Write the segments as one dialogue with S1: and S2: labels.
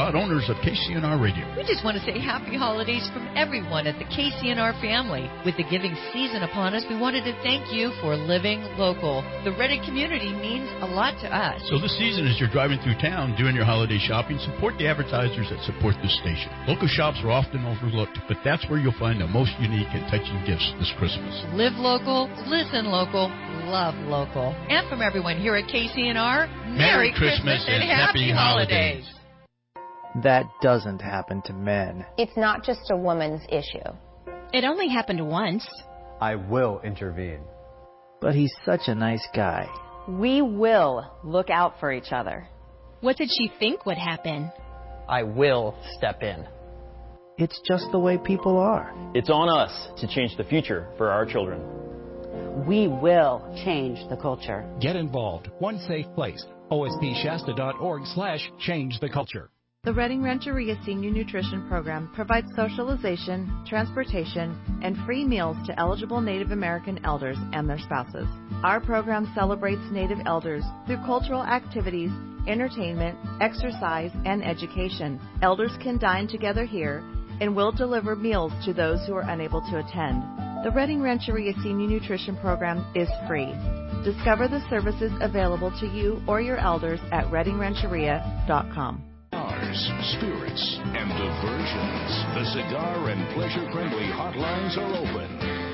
S1: proud owners of KCNR Radio.
S2: We just want to say happy holidays from everyone at the KCNR family. With the giving season upon us, we wanted to thank you for living local. The Reading community means a lot to us.
S1: So this season, as you're driving through town doing your holiday shopping, support the advertisers that support this station. Local shops are often overlooked, but that's where you'll find the most unique and touching gifts this Christmas.
S2: Live local, listen local, love local. And from everyone here at KCNR,
S1: Merry Christmas and Happy Holidays.
S3: That doesn't happen to men.
S4: It's not just a woman's issue.
S5: It only happened once.
S6: I will intervene.
S3: But he's such a nice guy.
S7: We will look out for each other.
S5: What did she think would happen?
S8: I will step in.
S3: It's just the way people are.
S8: It's on us to change the future for our children.
S7: We will change the culture.
S9: Get involved. One safe place. ospshasta.org/change the culture.
S10: The Reading Rancheria Senior Nutrition Program provides socialization, transportation, and free meals to eligible Native American elders and their spouses. Our program celebrates Native elders through cultural activities, entertainment, exercise, and education. Elders can dine together here and will deliver meals to those who are unable to attend. The Reading Rancheria Senior Nutrition Program is free. Discover the services available to you or your elders at readingrancheria.com.
S11: Spirits, and diversions. The Cigar and Pleasure Friendly hotlines are open.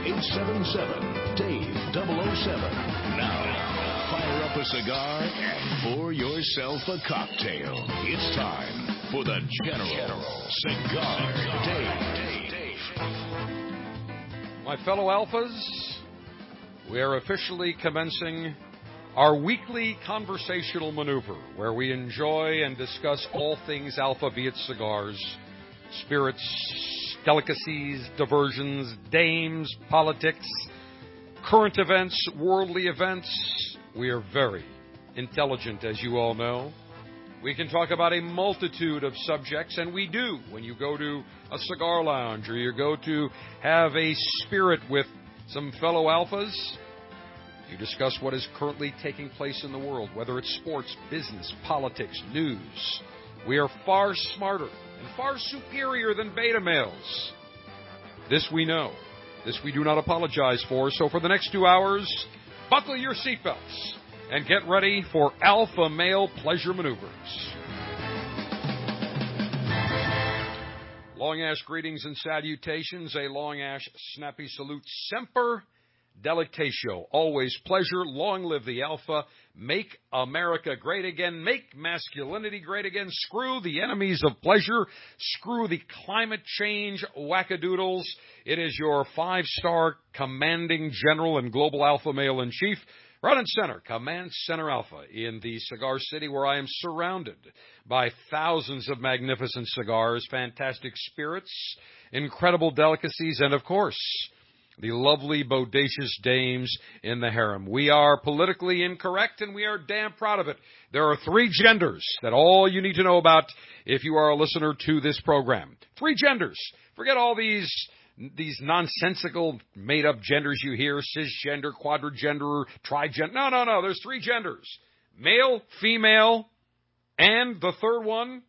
S11: 877-DAVE-007. Now, fire up a cigar and pour yourself a cocktail. It's time for the General Cigar Dave.
S12: My fellow Alphas, we are officially commencing our weekly conversational maneuver, where we enjoy and discuss all things Alpha, be it cigars, spirits, delicacies, diversions, dames, politics, current events, worldly events. We are very intelligent, as you all know. We can talk about a multitude of subjects, and we do when you go to a cigar lounge or you go to have a spirit with some fellow Alphas. You discuss what is currently taking place in the world, whether it's sports, business, politics, news. We are far smarter and far superior than beta males. This we know. This we do not apologize for. So for the next 2 hours, buckle your seatbelts and get ready for alpha male pleasure maneuvers. Long Ash greetings and salutations. A Long Ash snappy salute. Semper Delectatio. Always pleasure. Long live the Alpha. Make America great again. Make masculinity great again. Screw the enemies of pleasure. Screw the climate change wackadoodles. It is your 5-star commanding general and global alpha male in chief, right and center, Command Center Alpha, in the Cigar City, where I am surrounded by thousands of magnificent cigars, fantastic spirits, incredible delicacies, and of course, the lovely, bodacious dames in the harem. We are politically incorrect, and we are damn proud of it. There are 3 genders that all you need to know about if you are a listener to this program. 3 genders. Forget all these nonsensical made-up genders you hear, cisgender, quadrigender, trigender. No. There's 3 genders. Male, female, and the third one.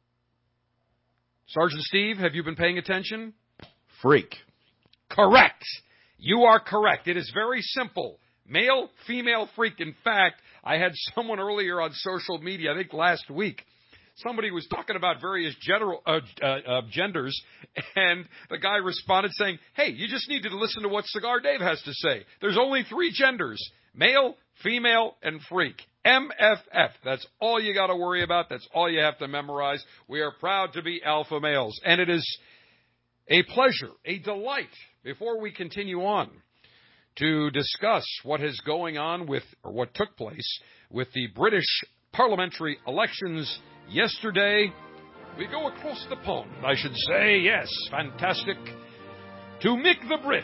S12: Sergeant Steve, have you been paying attention?
S1: Freak.
S12: Correct. You are correct. It is very simple. Male, female, freak. In fact, I had someone earlier on social media, I think last week, somebody was talking about various genders, and the guy responded saying, hey, you just needed to listen to what Cigar Dave has to say. There's only 3 genders, male, female, and freak. MFF. That's all you got to worry about. That's all you have to memorize. We are proud to be alpha males, and it is a pleasure, a delight, before we continue on, to discuss what is going on with, or what took place with the British parliamentary elections yesterday. We go across the pond, I should say. Yes, fantastic. To Mick the Brit,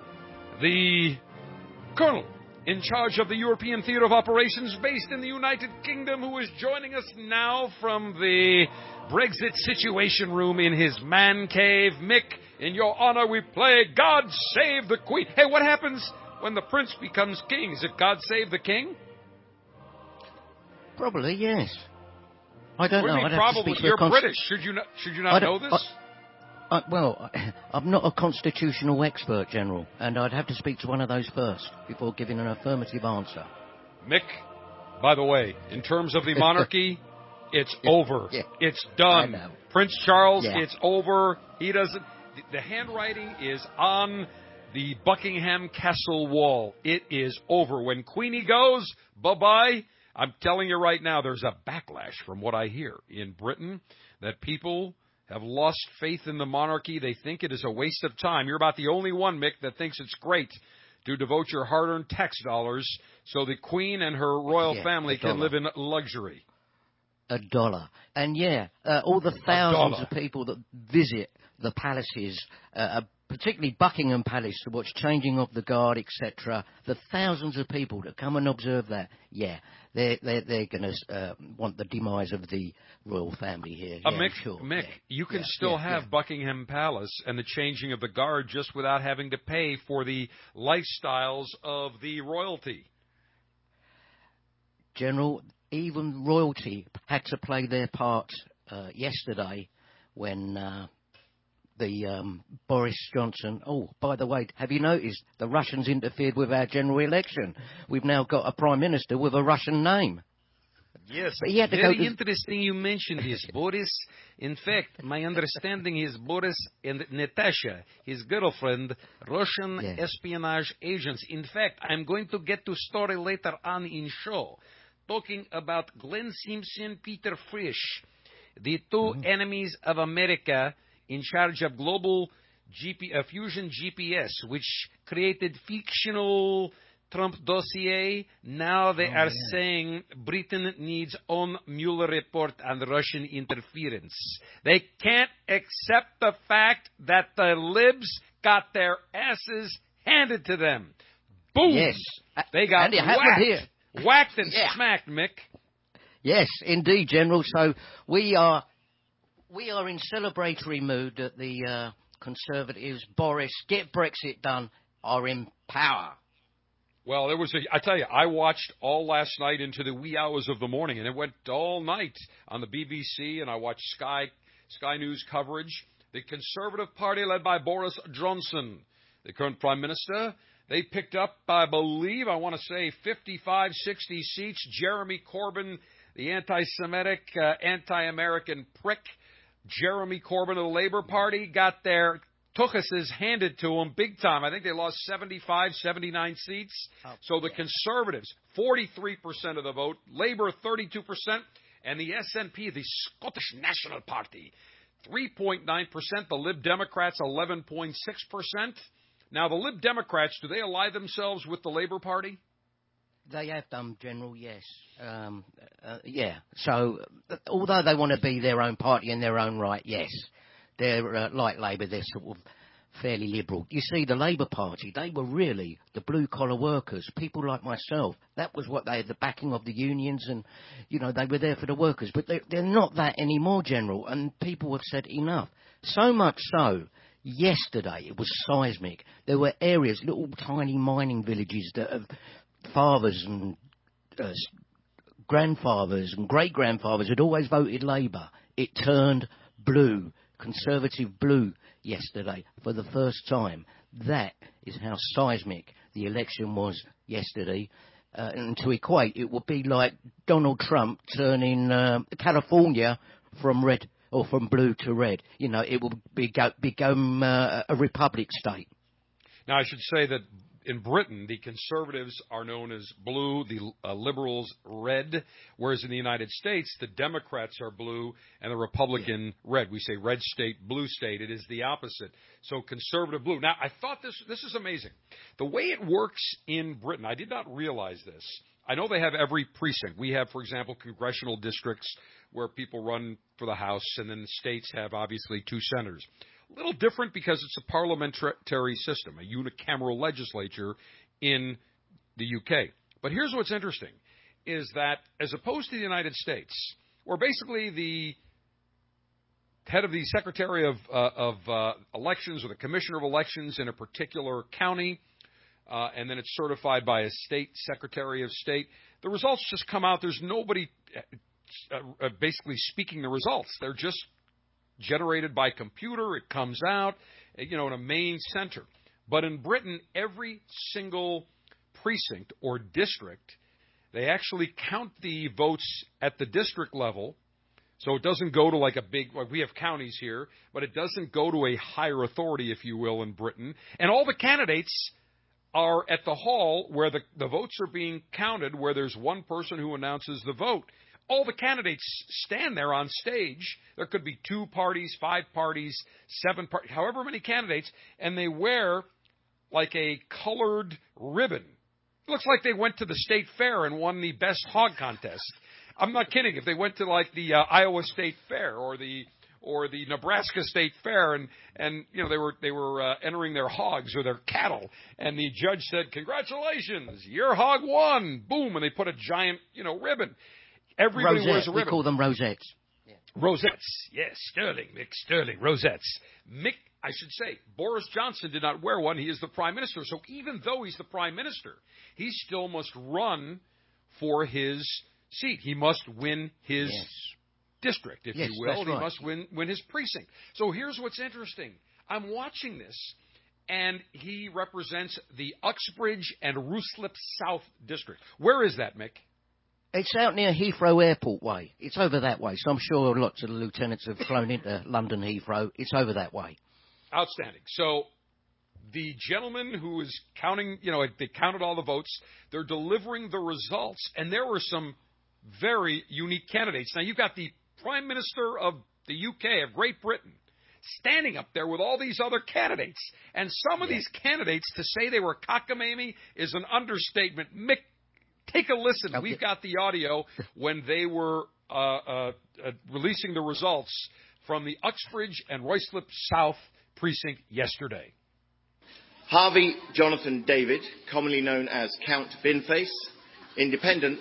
S12: the colonel in charge of the European Theatre of Operations based in the United Kingdom, who is joining us now from the Brexit Situation Room in his man cave. Mick, in your honor, we play God Save the Queen. Hey, what happens when the prince becomes king? Is it God Save the King?
S13: Probably, yes. I don't know.
S12: Probably. You're British. Should you not know this?
S13: Well, I'm not a constitutional expert, General, and I'd have to speak to one of those first before giving an affirmative answer.
S12: Mick, by the way, in terms of the monarchy, it's over. Yeah. It's done. Prince Charles, it's over. He doesn't. The handwriting is on the Buckingham Castle wall. It is over. When Queenie goes, bye-bye. I'm telling you right now, there's a backlash from what I hear in Britain that people have lost faith in the monarchy. They think it is a waste of time. You're about the only one, Mick, that thinks it's great to devote your hard-earned tax dollars so the Queen and her royal family can live in luxury.
S13: $1. And all the thousands of people that visit the palaces, particularly Buckingham Palace, to watch changing of the guard, etc. The thousands of people that come and observe that, they're going to want the demise of the royal family here.
S12: Mick, you can still have Buckingham Palace and the changing of the guard just without having to pay for the lifestyles of the royalty.
S13: General, even royalty had to play their part yesterday when the Boris Johnson... Oh, by the way, have you noticed the Russians interfered with our general election? We've now got a prime minister with a Russian name.
S14: Yes, very interesting you mentioned this, Boris. In fact, my understanding is Boris and Natasha, his girlfriend, Russian espionage agents. In fact, I'm going to get to story later on in show, talking about Glenn Simpson, Peter Frisch, the two enemies of America in charge of global Fusion GPS, which created fictional Trump dossier. Now they are saying Britain needs own Mueller report on Russian interference. They can't accept the fact that the libs got their asses handed to them. Boom!
S13: Yes.
S14: They got whacked and smacked, Mick.
S13: Yes, indeed, General. So we are in celebratory mood that the Conservatives, Boris, get Brexit done, are in power.
S12: Well, I tell you, I watched all last night into the wee hours of the morning, and it went all night on the BBC, and I watched Sky News coverage. The Conservative Party, led by Boris Johnson, the current Prime Minister, they picked up, I believe, 55, 60 seats. Jeremy Corbyn, the anti-Semitic, anti-American prick, Jeremy Corbyn of the Labour Party, got their tuchuses handed to them big time. I think they lost 75, 79 seats. So the Conservatives, 43% of the vote, Labour 32%, and the SNP, the Scottish National Party, 3.9%. The Lib Democrats, 11.6%. Now, the Lib Democrats, do they ally themselves with the Labour Party?
S13: They have done, General, yes. So, although they want to be their own party in their own right, yes. They're like Labour, they're sort of fairly liberal. You see, the Labour Party, they were really the blue-collar workers, people like myself. That was what they had, the backing of the unions, and, they were there for the workers. But they're not that anymore, General, and people have said enough. So much so, yesterday, it was seismic. There were areas, little tiny mining villages that have fathers and grandfathers and great-grandfathers had always voted Labour. It turned blue. Conservative blue yesterday for the first time. That is how seismic the election was yesterday. And to equate, it would be like Donald Trump turning California from red or from blue to red. It will become a republic state.
S12: Now, I should say that in Britain, the Conservatives are known as blue, the Liberals red, whereas in the United States, the Democrats are blue and the Republican red. We say red state, blue state. It is the opposite. So conservative blue. Now, I thought this is amazing. The way it works in Britain, I did not realize this. I know they have every precinct. We have, for example, congressional districts where people run for the House, and then the states have, obviously, 2 senators. A little different because it's a parliamentary system, a unicameral legislature in the UK. But here's what's interesting, is that as opposed to the United States, where basically the head of the Secretary of Elections or the Commissioner of Elections in a particular county, and then it's certified by a state Secretary of State, the results just come out. There's nobody basically speaking the results. They're just generated by computer. It comes out, in a main center. But in Britain, every single precinct or district, they actually count the votes at the district level. So it doesn't go to like we have counties here, but it doesn't go to a higher authority, if you will, in Britain. And all the candidates are at the hall where the votes are being counted, where there's one person who announces the vote. All the candidates stand there on stage. There could be 2 parties, 5 parties, 7 parties, however many candidates, and they wear like a colored ribbon. It looks like they went to the state fair and won the best hog contest. I'm not kidding. If they went to like the Iowa State Fair or the Nebraska State Fair and they were entering their hogs or their cattle, and the judge said, "Congratulations, your hog won!" Boom, and they put a giant ribbon. Everybody wears a ribbon.
S13: We call them rosettes.
S12: Yeah. Rosettes, yes, Mick Sterling, rosettes. I should say, Boris Johnson did not wear one. He is the Prime Minister. So even though he's the Prime Minister, he still must run for his seat. He must win his district, if you will. He must win his precinct. So here's what's interesting. I'm watching this, and he represents the Uxbridge and Ruislip South district. Where is that, Mick?
S13: It's out near Heathrow Airport way. It's over that way. So I'm sure lots of the lieutenants have flown into London Heathrow. It's over that way.
S12: Outstanding. So the gentleman who is counting, they counted all the votes. They're delivering the results, and there were some very unique candidates. Now, you've got the Prime Minister of the UK, of Great Britain, standing up there with all these other candidates. And some of these candidates, to say they were cockamamie is an understatement. Mick, take a listen. Okay. We've got the audio when they were releasing the results from the Uxbridge and Ruislip South precinct yesterday.
S15: Harvey Jonathan David, commonly known as Count Binface, Independent,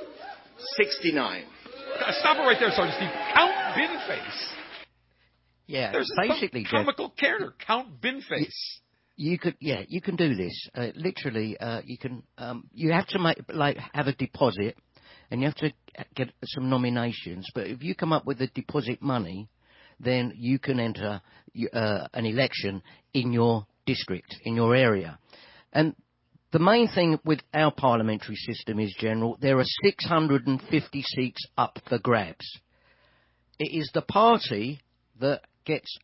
S15: 69.
S12: Stop it right there, Sergeant Steve. Count Binface.
S13: Yeah,
S12: there's
S13: basically
S12: a comical character, Count Binface.
S13: You can do this. Literally, you have to have a deposit, and you have to get some nominations. But if you come up with the deposit money, then you can enter an election in your district, in your area. And the main thing with our parliamentary system is, General, there are 650 seats up for grabs. It is the party that gets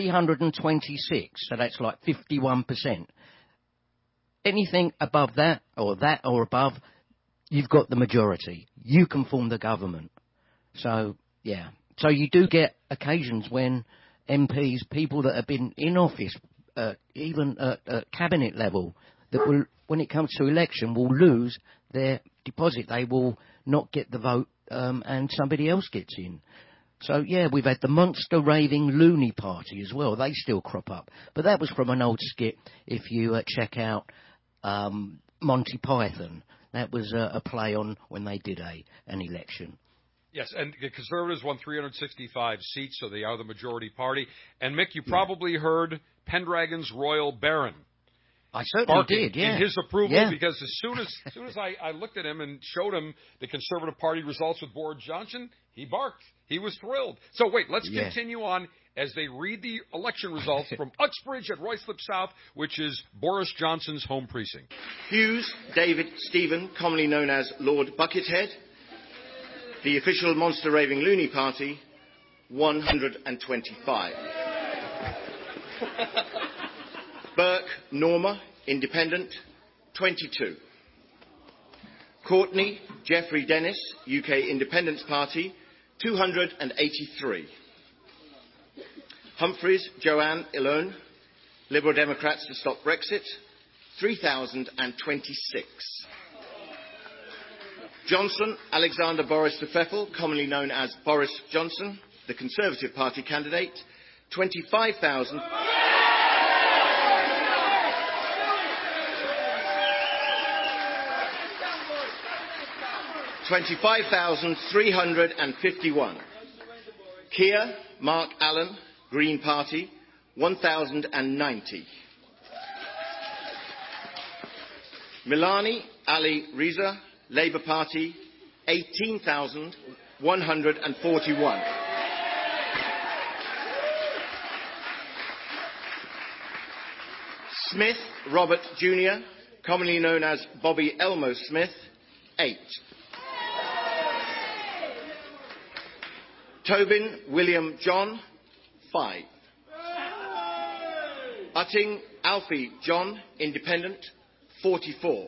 S13: 326, so that's like 51%. Anything above that or above, you've got the majority. You can form the government. So, yeah. So you do get occasions when MPs, people that have been in office, even at cabinet level, that will, when it comes to election, will lose their deposit. They will not get the vote, and somebody else gets in. So, yeah, we've had the monster raving loony party as well. They still crop up. But that was from an old skit. If you check out Monty Python, that was a play on when they did an election.
S12: Yes, and the Conservatives won 365 seats, so they are the majority party. And, Mick, you probably heard Pendragon's Royal Baron.
S13: I certainly did, yeah.
S12: In his approval, because as soon as I looked at him and showed him the Conservative Party results with Boris Johnson, he barked. He was thrilled. So wait, let's continue on as they read the election results from Uxbridge at Ruislip South, which is Boris Johnson's home precinct.
S15: Hughes David Stephen, commonly known as Lord Buckethead, the official monster raving loony party, 125. Burke Norma, Independent, 22. Courtney Jeffrey Dennis, UK Independence Party, 283. Humphreys Joanne Ilone, Liberal Democrats to Stop Brexit, 3,026. Johnson Alexander Boris de Pfeffel, commonly known as Boris Johnson, the Conservative Party candidate, 25,000. 25,351. Keir Mark Allen, Green Party, 1,090. Milani Ali Reza, Labour Party, 18,000. 141. Smith Robert Jr., commonly known as Bobby Elmo Smith, 8. Tobin William John, 5. Utting Alfie John, Independent, 44.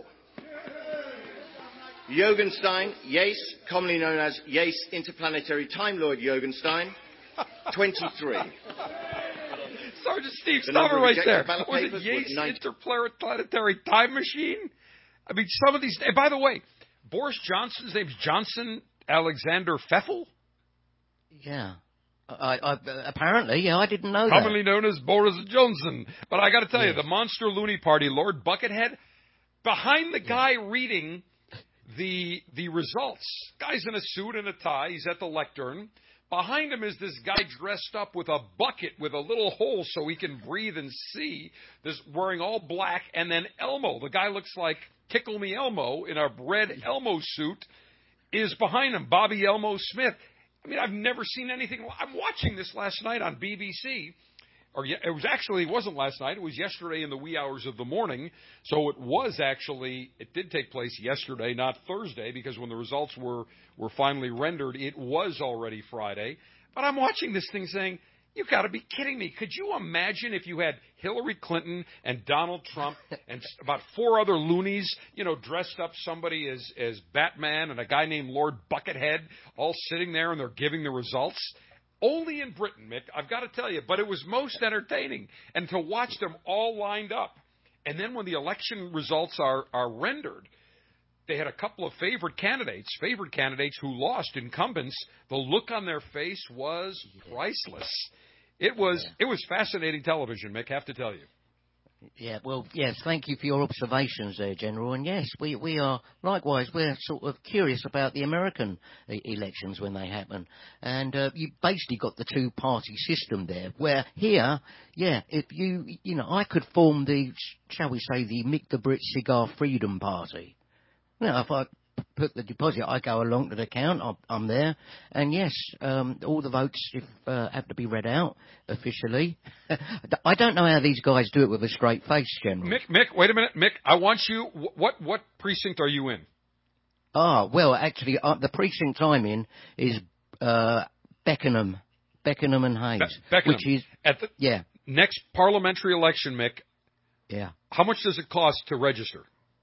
S15: Jorgenstein Yace, commonly known as Yace Interplanetary Time Lord Jorgenstein, 23.
S12: Sergeant Steve, stop it right there. Was it Yace Interplanetary Time Machine? I mean, some of these... And by the way, Boris Johnson's name's Johnson Alexander Pfeffel?
S13: Yeah. Apparently, yeah, I didn't know
S12: commonly known as Boris Johnson. But I got to tell you, the monster loony party, Lord Buckethead, behind the guy reading the results, guy's in a suit and a tie, he's at the lectern. Behind him is this guy dressed up with a bucket with a little hole so he can breathe and see, this wearing all black, and then Elmo, the guy looks like Tickle Me Elmo in a red Elmo suit, is behind him, Bobby Elmo Smith. I mean, I've never seen anything. I'm watching this last night on BBC. It wasn't last night. It was yesterday in the wee hours of the morning. So it did take place yesterday, not Thursday, because when the results were finally rendered, it was already Friday. But I'm watching this thing saying, you've got to be kidding me. Could you imagine if you had Hillary Clinton and Donald Trump and about 4 other loonies, dressed up, somebody as Batman and a guy named Lord Buckethead, all sitting there and they're giving the results? Only in Britain, Mick, I've got to tell you, but it was most entertaining. And to watch them all lined up. And then when the election results are rendered, they had a couple of favored candidates who lost, incumbents. The look on their face was priceless. It was fascinating television, Mick, have to tell you.
S13: Yeah, well, yes, thank you for your observations there, General. And yes, we are, likewise, we're sort of curious about the American elections when they happen. And you basically got the two-party system there, where here, if I could form the, shall we say, the Mick the Brit Cigar Freedom Party. If I put the deposit, I go along to the count, I'm there, and yes, all the votes have to be read out officially. I don't know how these guys do it with a straight face, General.
S12: Mick, wait a minute, Mick, I want you, what precinct are you in?
S13: Well, actually, the precinct I'm in is Beckenham and Hayes.
S12: Beckenham.
S13: Which is,
S12: at the next parliamentary election, Mick, how much does it cost to register?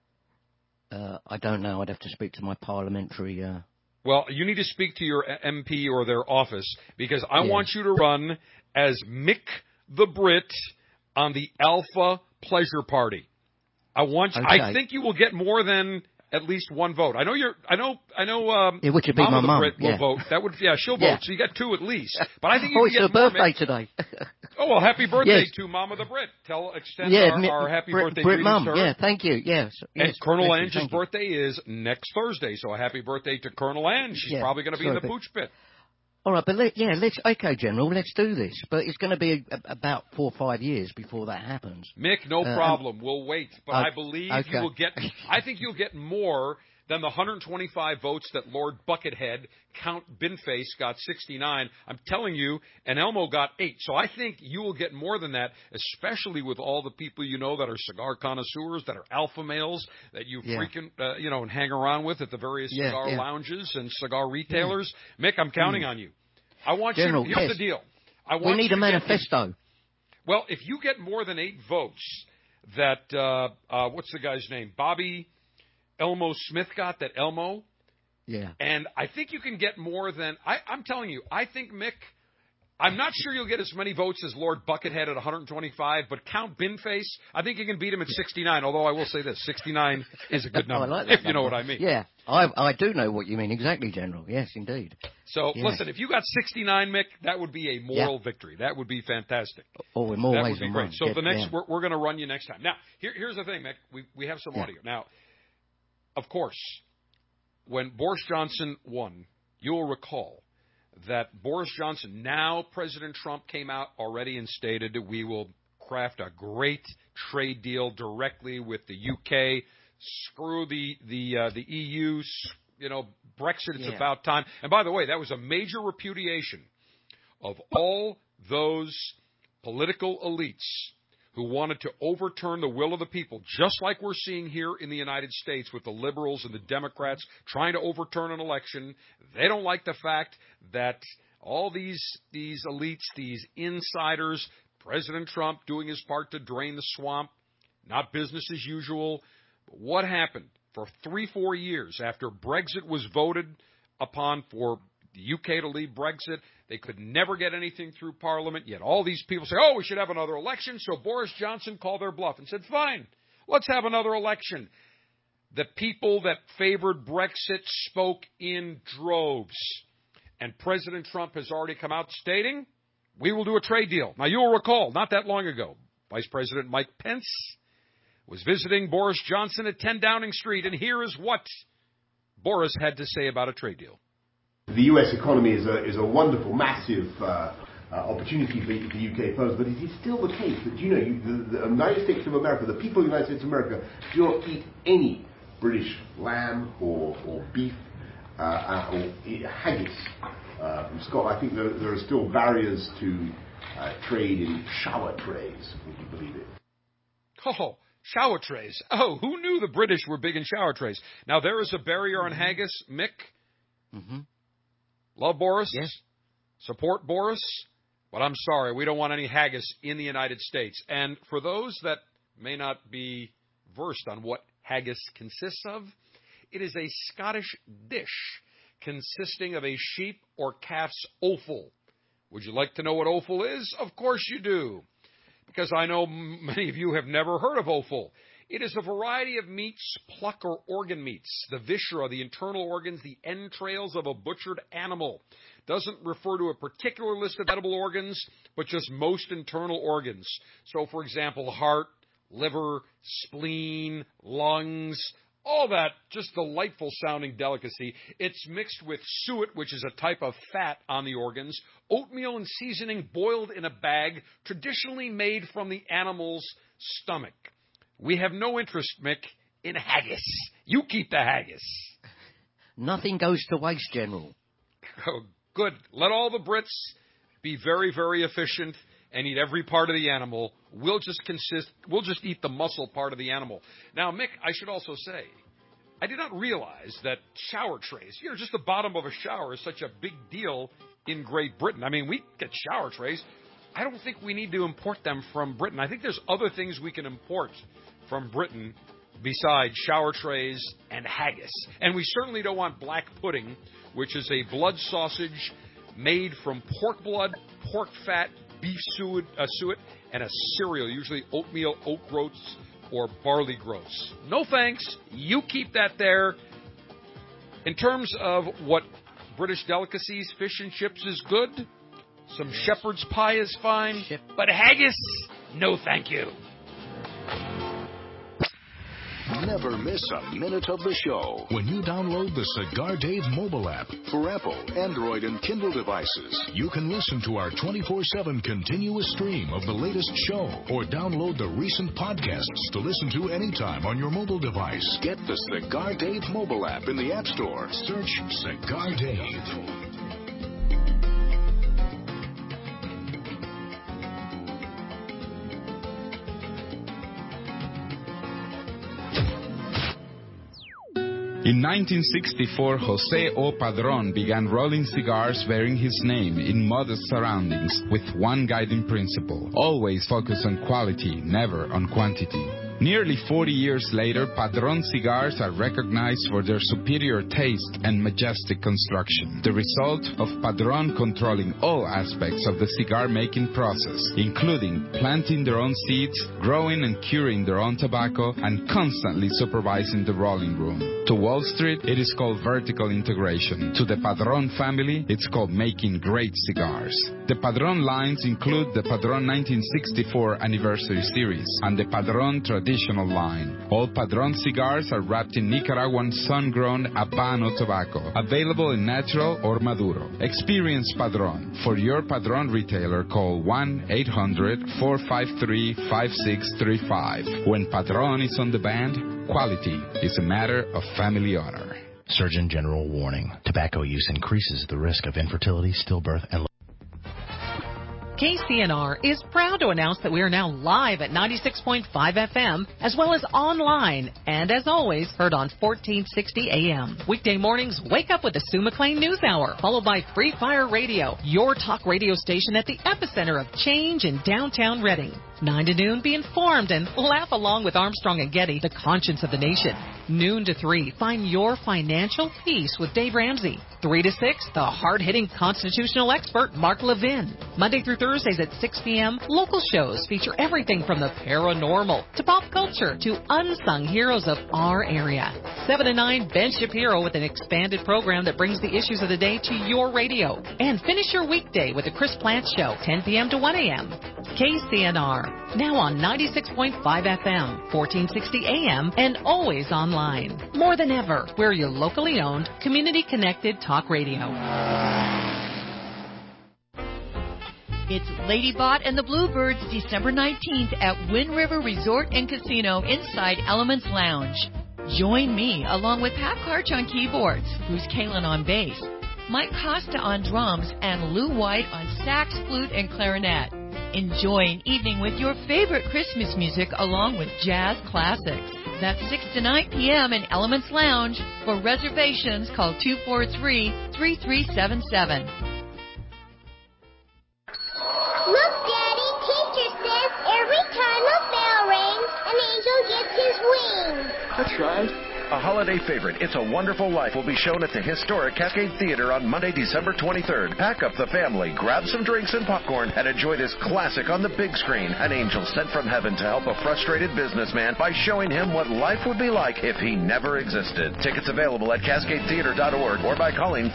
S13: I don't know. I'd have to speak to my parliamentary...
S12: Well, you need to speak to your MP or their office, because I want you to run as Mick the Brit on the Alpha Pleasure Party. I think you will get more than at least one vote. I know
S13: which would be my mum.
S12: Will vote. That would, she'll vote. So you got 2 at least. But I think you
S13: it's
S12: can
S13: her
S12: get more,
S13: birthday
S12: Mick.
S13: today.
S12: Oh, well, happy birthday to Mama the Brit. Extend our happy birthday
S13: Brit
S12: greetings
S13: Mum.
S12: to her.
S13: Yeah, thank you. Yes.
S12: And Colonel Ange's birthday is next Thursday, so a happy birthday to Colonel Ange. She's probably going to be in the pooch pit.
S13: All right, but okay, General, let's do this. But it's going to be about 4 or 5 years before that happens.
S12: Mick, no problem. We'll wait. But I believe you will get, I think you'll get more than the 125 votes that Lord Buckethead, Count Binface, got 69. I'm telling you, and Elmo got 8. So I think you will get more than that, especially with all the people you know that are cigar connoisseurs, that are alpha males, that you frequent, and hang around with at the various cigar lounges and cigar retailers. Mick, I'm counting on you. I want
S13: General,
S12: you. Here's the deal.
S13: We need a manifesto.
S12: Well, if you get more than 8 votes, that what's the guy's name? Bobby Elmo Smith got, that Elmo.
S13: Yeah.
S12: And I think you can get more than, I'm telling you, I think, Mick, I'm not sure you'll get as many votes as Lord Buckethead at 125, but Count Binface, I think you can beat him at 69, although I will say this, 69 is a good number,
S13: I like that
S12: if you know what I mean.
S13: Yeah, I do know what you mean exactly, General. Yes, indeed.
S12: So, listen, if you got 69, Mick, that would be a moral victory. That would be fantastic.
S13: Oh, in more
S12: ways
S13: than one. That
S12: would be great. So the next, we're going to run you next time. Now, here's the thing, Mick. We have some audio. Now, of course, when Boris Johnson won, you'll recall that Boris Johnson, now President Trump, came out already and stated that we will craft a great trade deal directly with the UK, screw the EU, Brexit, it's about time. And by the way, that was a major repudiation of all those political elites who wanted to overturn the will of the people, just like we're seeing here in the United States with the liberals and the Democrats trying to overturn an election. They don't like the fact that all these elites, these insiders, President Trump doing his part to drain the swamp, not business as usual. But what happened? For 3-4 years after Brexit was voted upon for the UK to leave Brexit, they could never get anything through Parliament, yet all these people say, we should have another election. So Boris Johnson called their bluff and said, fine, let's have another election. The people that favored Brexit spoke in droves. And President Trump has already come out stating, we will do a trade deal. Now, you'll recall, not that long ago, Vice President Mike Pence was visiting Boris Johnson at 10 Downing Street, and here is what Boris had to say about a trade deal.
S16: The U.S. economy is a wonderful, massive opportunity for the UK pose, but it is still the case that, the United States of America, the people of the United States of America, do not eat any British lamb or beef or haggis from Scotland. I think there are still barriers to trade in shower trays, if you believe it.
S12: Oh, shower trays. Oh, who knew the British were big in shower trays? Now, there is a barrier on haggis. Mick?
S13: Mm-hmm.
S12: Love Boris?
S13: Yes.
S12: Support Boris? But I'm sorry, we don't want any haggis in the United States. And for those that may not be versed on what haggis consists of, it is a Scottish dish consisting of a sheep or calf's offal. Would you like to know what offal is? Of course you do, because I know many of you have never heard of offal. It is a variety of meats, pluck or organ meats, the viscera, the internal organs, the entrails of a butchered animal. Doesn't refer to a particular list of edible organs, but just most internal organs. So, for example, heart, liver, spleen, lungs, all that, just delightful sounding delicacy. It's mixed with suet, which is a type of fat on the organs, oatmeal and seasoning boiled in a bag, traditionally made from the animal's stomach. We have no interest, Mick, in haggis. You keep the haggis.
S13: Nothing goes to waste, General.
S12: Oh, good. Let all the Brits be very, very efficient and eat every part of the animal. We'll just eat the muscle part of the animal. Now, Mick, I should also say, I did not realize that shower trays, just the bottom of a shower, is such a big deal in Great Britain. I mean, we get shower trays. I don't think we need to import them from Britain. I think there's other things we can import from Britain besides shower trays and haggis. And we certainly don't want black pudding, which is a blood sausage made from pork blood, pork fat, beef suet, and a cereal, usually oatmeal, oat groats, or barley groats. No thanks. You keep that there. In terms of what British delicacies, fish and chips is good. Some shepherd's pie is fine. But haggis, no thank you.
S11: Never miss a minute of the show when you download the Cigar Dave mobile app for Apple, Android, and Kindle devices. You can listen to our 24/7 continuous stream of the latest show or download the recent podcasts to listen to anytime on your mobile device. Get the Cigar Dave mobile app in the App Store. Search Cigar Dave.
S17: In 1964, José O. Padrón began rolling cigars bearing his name in modest surroundings with one guiding principle: always focus on quality, never on quantity. Nearly 40 years later, Padrón cigars are recognized for their superior taste and majestic construction, the result of Padrón controlling all aspects of the cigar-making process, including planting their own seeds, growing and curing their own tobacco, and constantly supervising the rolling room. To Wall Street, it is called vertical integration. To the Padrón family, it's called making great cigars. The Padrón lines include the Padrón 1964 Anniversary Series and the Padrón Traditional line. All Padrón cigars are wrapped in Nicaraguan sun-grown Habano tobacco, available in natural or Maduro. Experience Padrón. For your Padrón retailer, call 1-800-453-5635. When Padrón is on the band, quality is a matter of family honor.
S18: Surgeon General warning. Tobacco use increases the risk of infertility, stillbirth, and...
S19: KCNR is proud to announce that we are now live at 96.5 FM, as well as online, and as always, heard on 1460 AM. Weekday mornings, wake up with the Sue McLean News Hour, followed by Free Fire Radio, your talk radio station at the epicenter of change in downtown Reading. 9 to noon, be informed and laugh along with Armstrong and Getty, the conscience of the nation. Noon to 3, find your financial peace with Dave Ramsey. 3 to 6, the hard-hitting constitutional expert, Mark Levin. Monday through Thursdays at 6 p.m., local shows feature everything from the paranormal to pop culture to unsung heroes of our area. 7 to 9, Ben Shapiro with an expanded program that brings the issues of the day to your radio. And finish your weekday with the Chris Plant Show, 10 p.m. to 1 a.m. KCNR, now on 96.5 FM, 1460 AM, and always online. More than ever, we're your locally owned, community-connected talk radio.
S2: It's Lady Bot and the Bluebirds, December 19th at Wind River Resort and Casino inside Elements Lounge. Join me along with Pat Karch on keyboards, Bruce Kalin on bass, Mike Costa on drums, and Lou White on sax, flute, and clarinet. Enjoy an evening with your favorite Christmas music along with jazz classics. That's 6 to 9 p.m. in Elements Lounge. For reservations, call 243-3377.
S20: Look, Daddy, teacher says every time a bell rings, an angel gets his wings.
S21: That's right. A holiday favorite, It's a Wonderful Life, will be shown at the historic Cascade Theater on Monday, December 23rd. Pack up the family, grab some drinks and popcorn, and enjoy this classic on the big screen. An angel sent from heaven to help a frustrated businessman by showing him what life would be like if he never existed. Tickets available at cascadetheater.org or by calling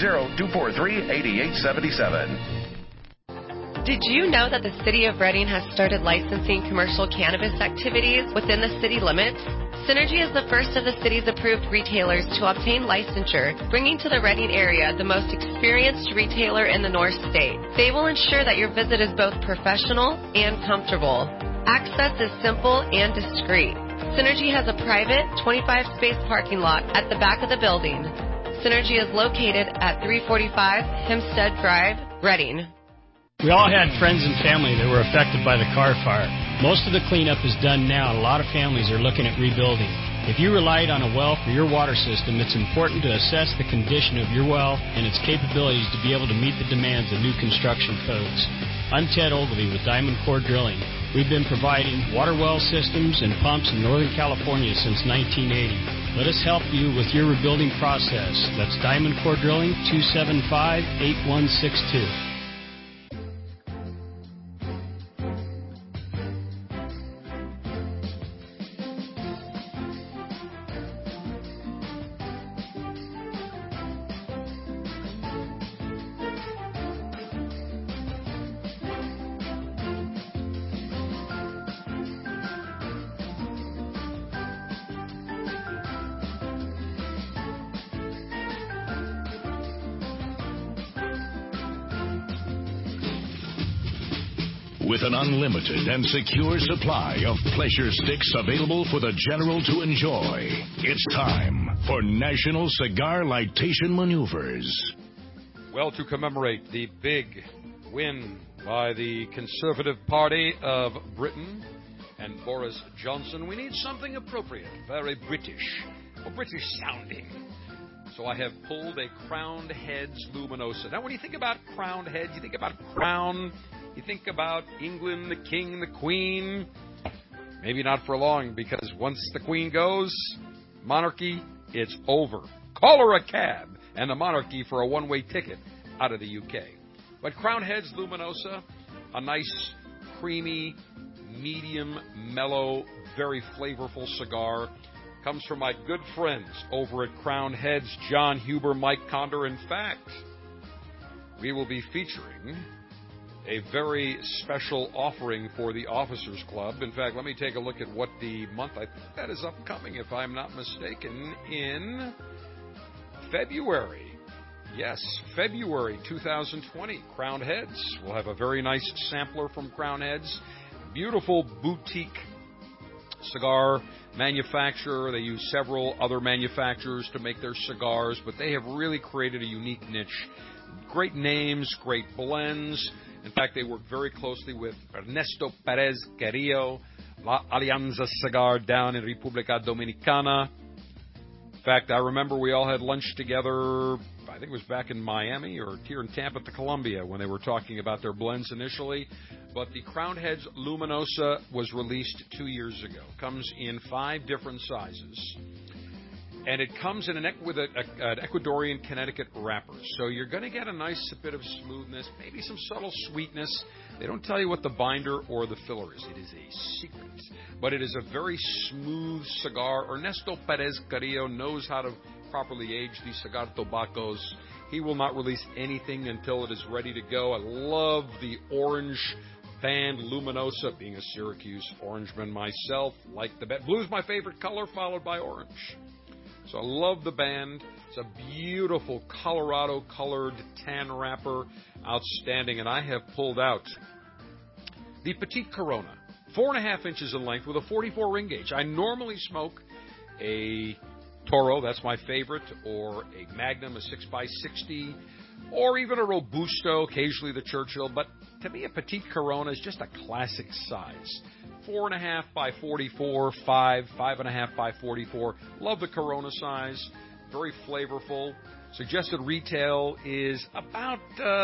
S21: 530-243-8877.
S22: Did you know that the City of Reading has started licensing commercial cannabis activities within the city limits? Synergy is the first of the city's approved retailers to obtain licensure, bringing to the Reading area the most experienced retailer in the North State. They will ensure that your visit is both professional and comfortable. Access is simple and discreet. Synergy has a private 25-space parking lot at the back of the building. Synergy is located at 345 Hempstead Drive, Reading.
S23: We all had friends and family that were affected by the Carr fire. Most of the cleanup is done now, and a lot of families are looking at rebuilding. If you relied on a well for your water system, it's important to assess the condition of your well and its capabilities to be able to meet the demands of new construction codes. I'm Ted Ogilvie with Diamond Core Drilling. We've been providing water well systems and pumps in Northern California since 1980. Let us help you with your rebuilding process. That's Diamond Core Drilling, 275-8162.
S11: With an unlimited and secure supply of pleasure sticks available for the general to enjoy, it's time for National Cigar Lightation Maneuvers.
S12: Well, to commemorate the big win by the Conservative Party of Britain and Boris Johnson, we need something appropriate, very British, or British sounding. So I have pulled a Crowned Heads Luminosa. Now, when you think about Crowned Heads, you think about crown. You think about England, the king, the queen. Maybe not for long, because once the queen goes, monarchy, it's over. Call her a cab and the monarchy for a one-way ticket out of the UK. But Crowned Heads Luminosa, a nice, creamy, medium, mellow, very flavorful cigar, comes from my good friends over at Crowned Heads, John Huber, Mike Conder. In fact, we will be featuring a very special offering for the Officers Club. In fact, let me take a look at what the month, I think that is upcoming, if I'm not mistaken, in February. Yes, February 2020. Crowned Heads. We'll have a very nice sampler from Crowned Heads. Beautiful boutique cigar manufacturer. They use several other manufacturers to make their cigars, but they have really created a unique niche. Great names, great blends. In fact, they work very closely with Ernesto Perez Carrillo, La Alianza Cigar down in República Dominicana. In fact, I remember we all had lunch together, I think it was back in Miami or here in Tampa at the Columbia when they were talking about their blends initially. But the Crowned Heads Luminosa was released 2 years ago. Comes in 5 different sizes. And it comes in with an Ecuadorian Connecticut wrapper. So you're going to get a nice bit of smoothness, maybe some subtle sweetness. They don't tell you what the binder or the filler is. It is a secret. But it is a very smooth cigar. Ernesto Perez Carrillo knows how to properly age these cigar tobacos. He will not release anything until it is ready to go. I love the orange band Luminosa. Being a Syracuse Orangeman myself, like the band. Blue is my favorite color, followed by orange. So I love the band. It's a beautiful Colorado-colored tan wrapper. Outstanding. And I have pulled out the Petite Corona, 4.5 inches in length with a 44 ring gauge. I normally smoke a Toro, that's my favorite, or a Magnum, a 6x60, or even a Robusto, occasionally the Churchill. But to me, a Petite Corona is just a classic size. 4.5 by 44, 5.5 by 44. Love the Corona size. Very flavorful. Suggested retail is about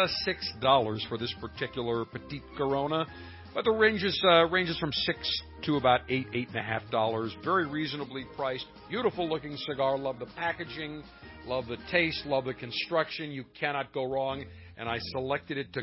S12: $6 for this particular Petite Corona. But the ranges from $6 to about $8.50. Very reasonably priced. Beautiful looking cigar. Love the packaging. Love the taste. Love the construction. You cannot go wrong. And I selected it to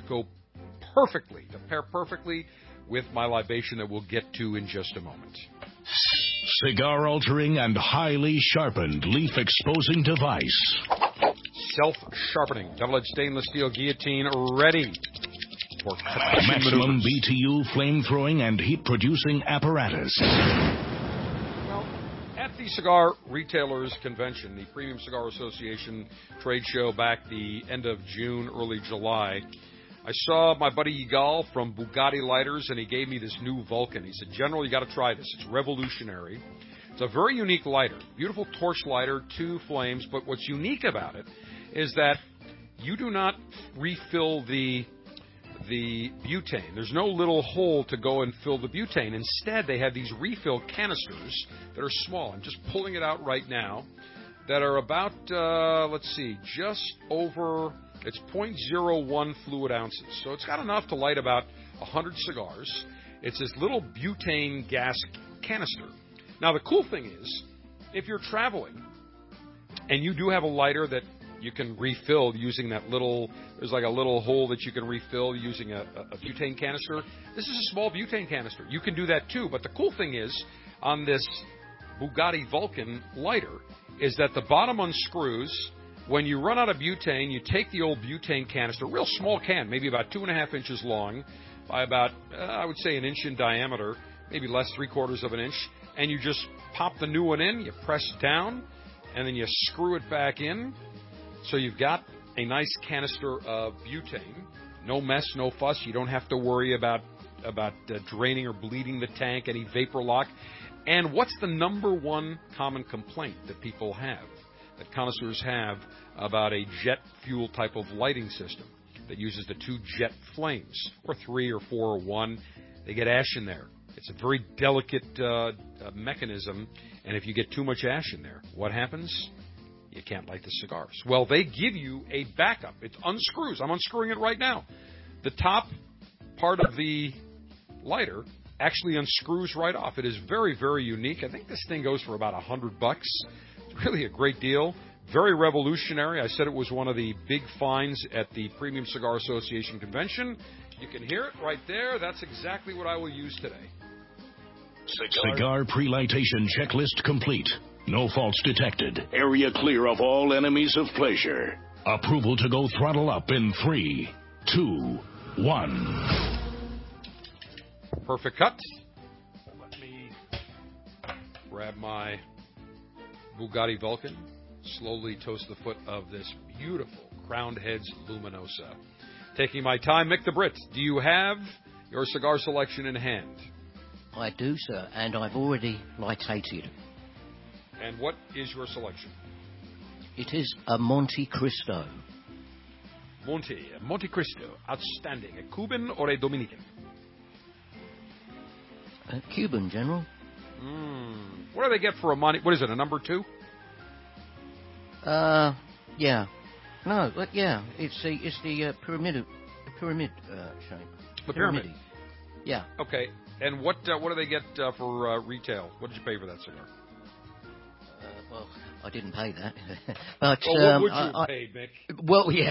S12: pair perfectly with my libation that we'll get to in just a moment.
S11: Cigar-altering and highly sharpened leaf-exposing device.
S12: Self-sharpening double-edged stainless steel guillotine ready for
S11: maximum BTU flame-throwing and heat-producing apparatus.
S12: Well, at the Cigar Retailers Convention, the Premium Cigar Association trade show back the end of June, early July, I saw my buddy Yigal from Bugatti Lighters, and he gave me this new Vulcan. He said, General, you got to try this. It's revolutionary. It's a very unique lighter. Beautiful torch lighter, 2 flames. But what's unique about it is that you do not refill the butane. There's no little hole to go and fill the butane. Instead, they have these refill canisters that are small. I'm just pulling it out right now. That are about, just over... It's 0.01 fluid ounces, so it's got enough to light about 100 cigars. It's this little butane gas canister. Now, the cool thing is, if you're traveling and you do have a lighter that you can refill using that little, there's like a little hole that you can refill using a butane canister. This is a small butane canister. You can do that too, but the cool thing is, on this Bugatti Vulcan lighter, is that the bottom unscrews. When you run out of butane, you take the old butane canister, real small can, maybe about 2.5 inches long, by about, I would say, 1 inch in diameter, maybe less, 3/4 of an inch, and you just pop the new one in, you press down, and then you screw it back in. So you've got a nice canister of butane. No mess, no fuss. You don't have to worry about draining or bleeding the tank, any vapor lock. And what's the number one common complaint that people have, that connoisseurs have, about a jet fuel type of lighting system that uses the 2 jet flames, or 3 or 4 or 1? They get ash in there. It's a very delicate mechanism, and if you get too much ash in there, what happens? You can't light the cigars. Well, they give you a backup. It unscrews. I'm unscrewing it right now. The top part of the lighter actually unscrews right off. It is very, very unique. I think this thing goes for about $100. It's really a great deal. Very revolutionary. I said it was one of the big finds at the Premium Cigar Association convention. You can hear it right there. That's exactly what I will use today.
S11: Cigar pre-lightation checklist complete. No faults detected. Area clear of all enemies of pleasure. Approval to go throttle up in 3, 2, 1.
S12: Perfect cut. Let me grab my Bugatti Vulcan. Slowly toast the foot of this beautiful Crowned Heads Luminosa. Taking my time, Mick the Brit, do you have your cigar selection in hand?
S13: I do, sir, and I've already litigated.
S12: And what is your selection?
S13: It is a Monte Cristo.
S12: Monte Cristo. Outstanding. A Cuban or a Dominican?
S13: Cuban, General.
S12: What do they get for a Monte? What is it, a number 2?
S13: Yeah. No, but yeah, it's the pyramid shape.
S12: The pyramid.
S13: Yeah.
S12: Okay. And what do they get for retail? What did you pay for that cigar?
S13: Well, I didn't pay that. But
S12: what would you have paid, Mick?
S13: Well, yeah.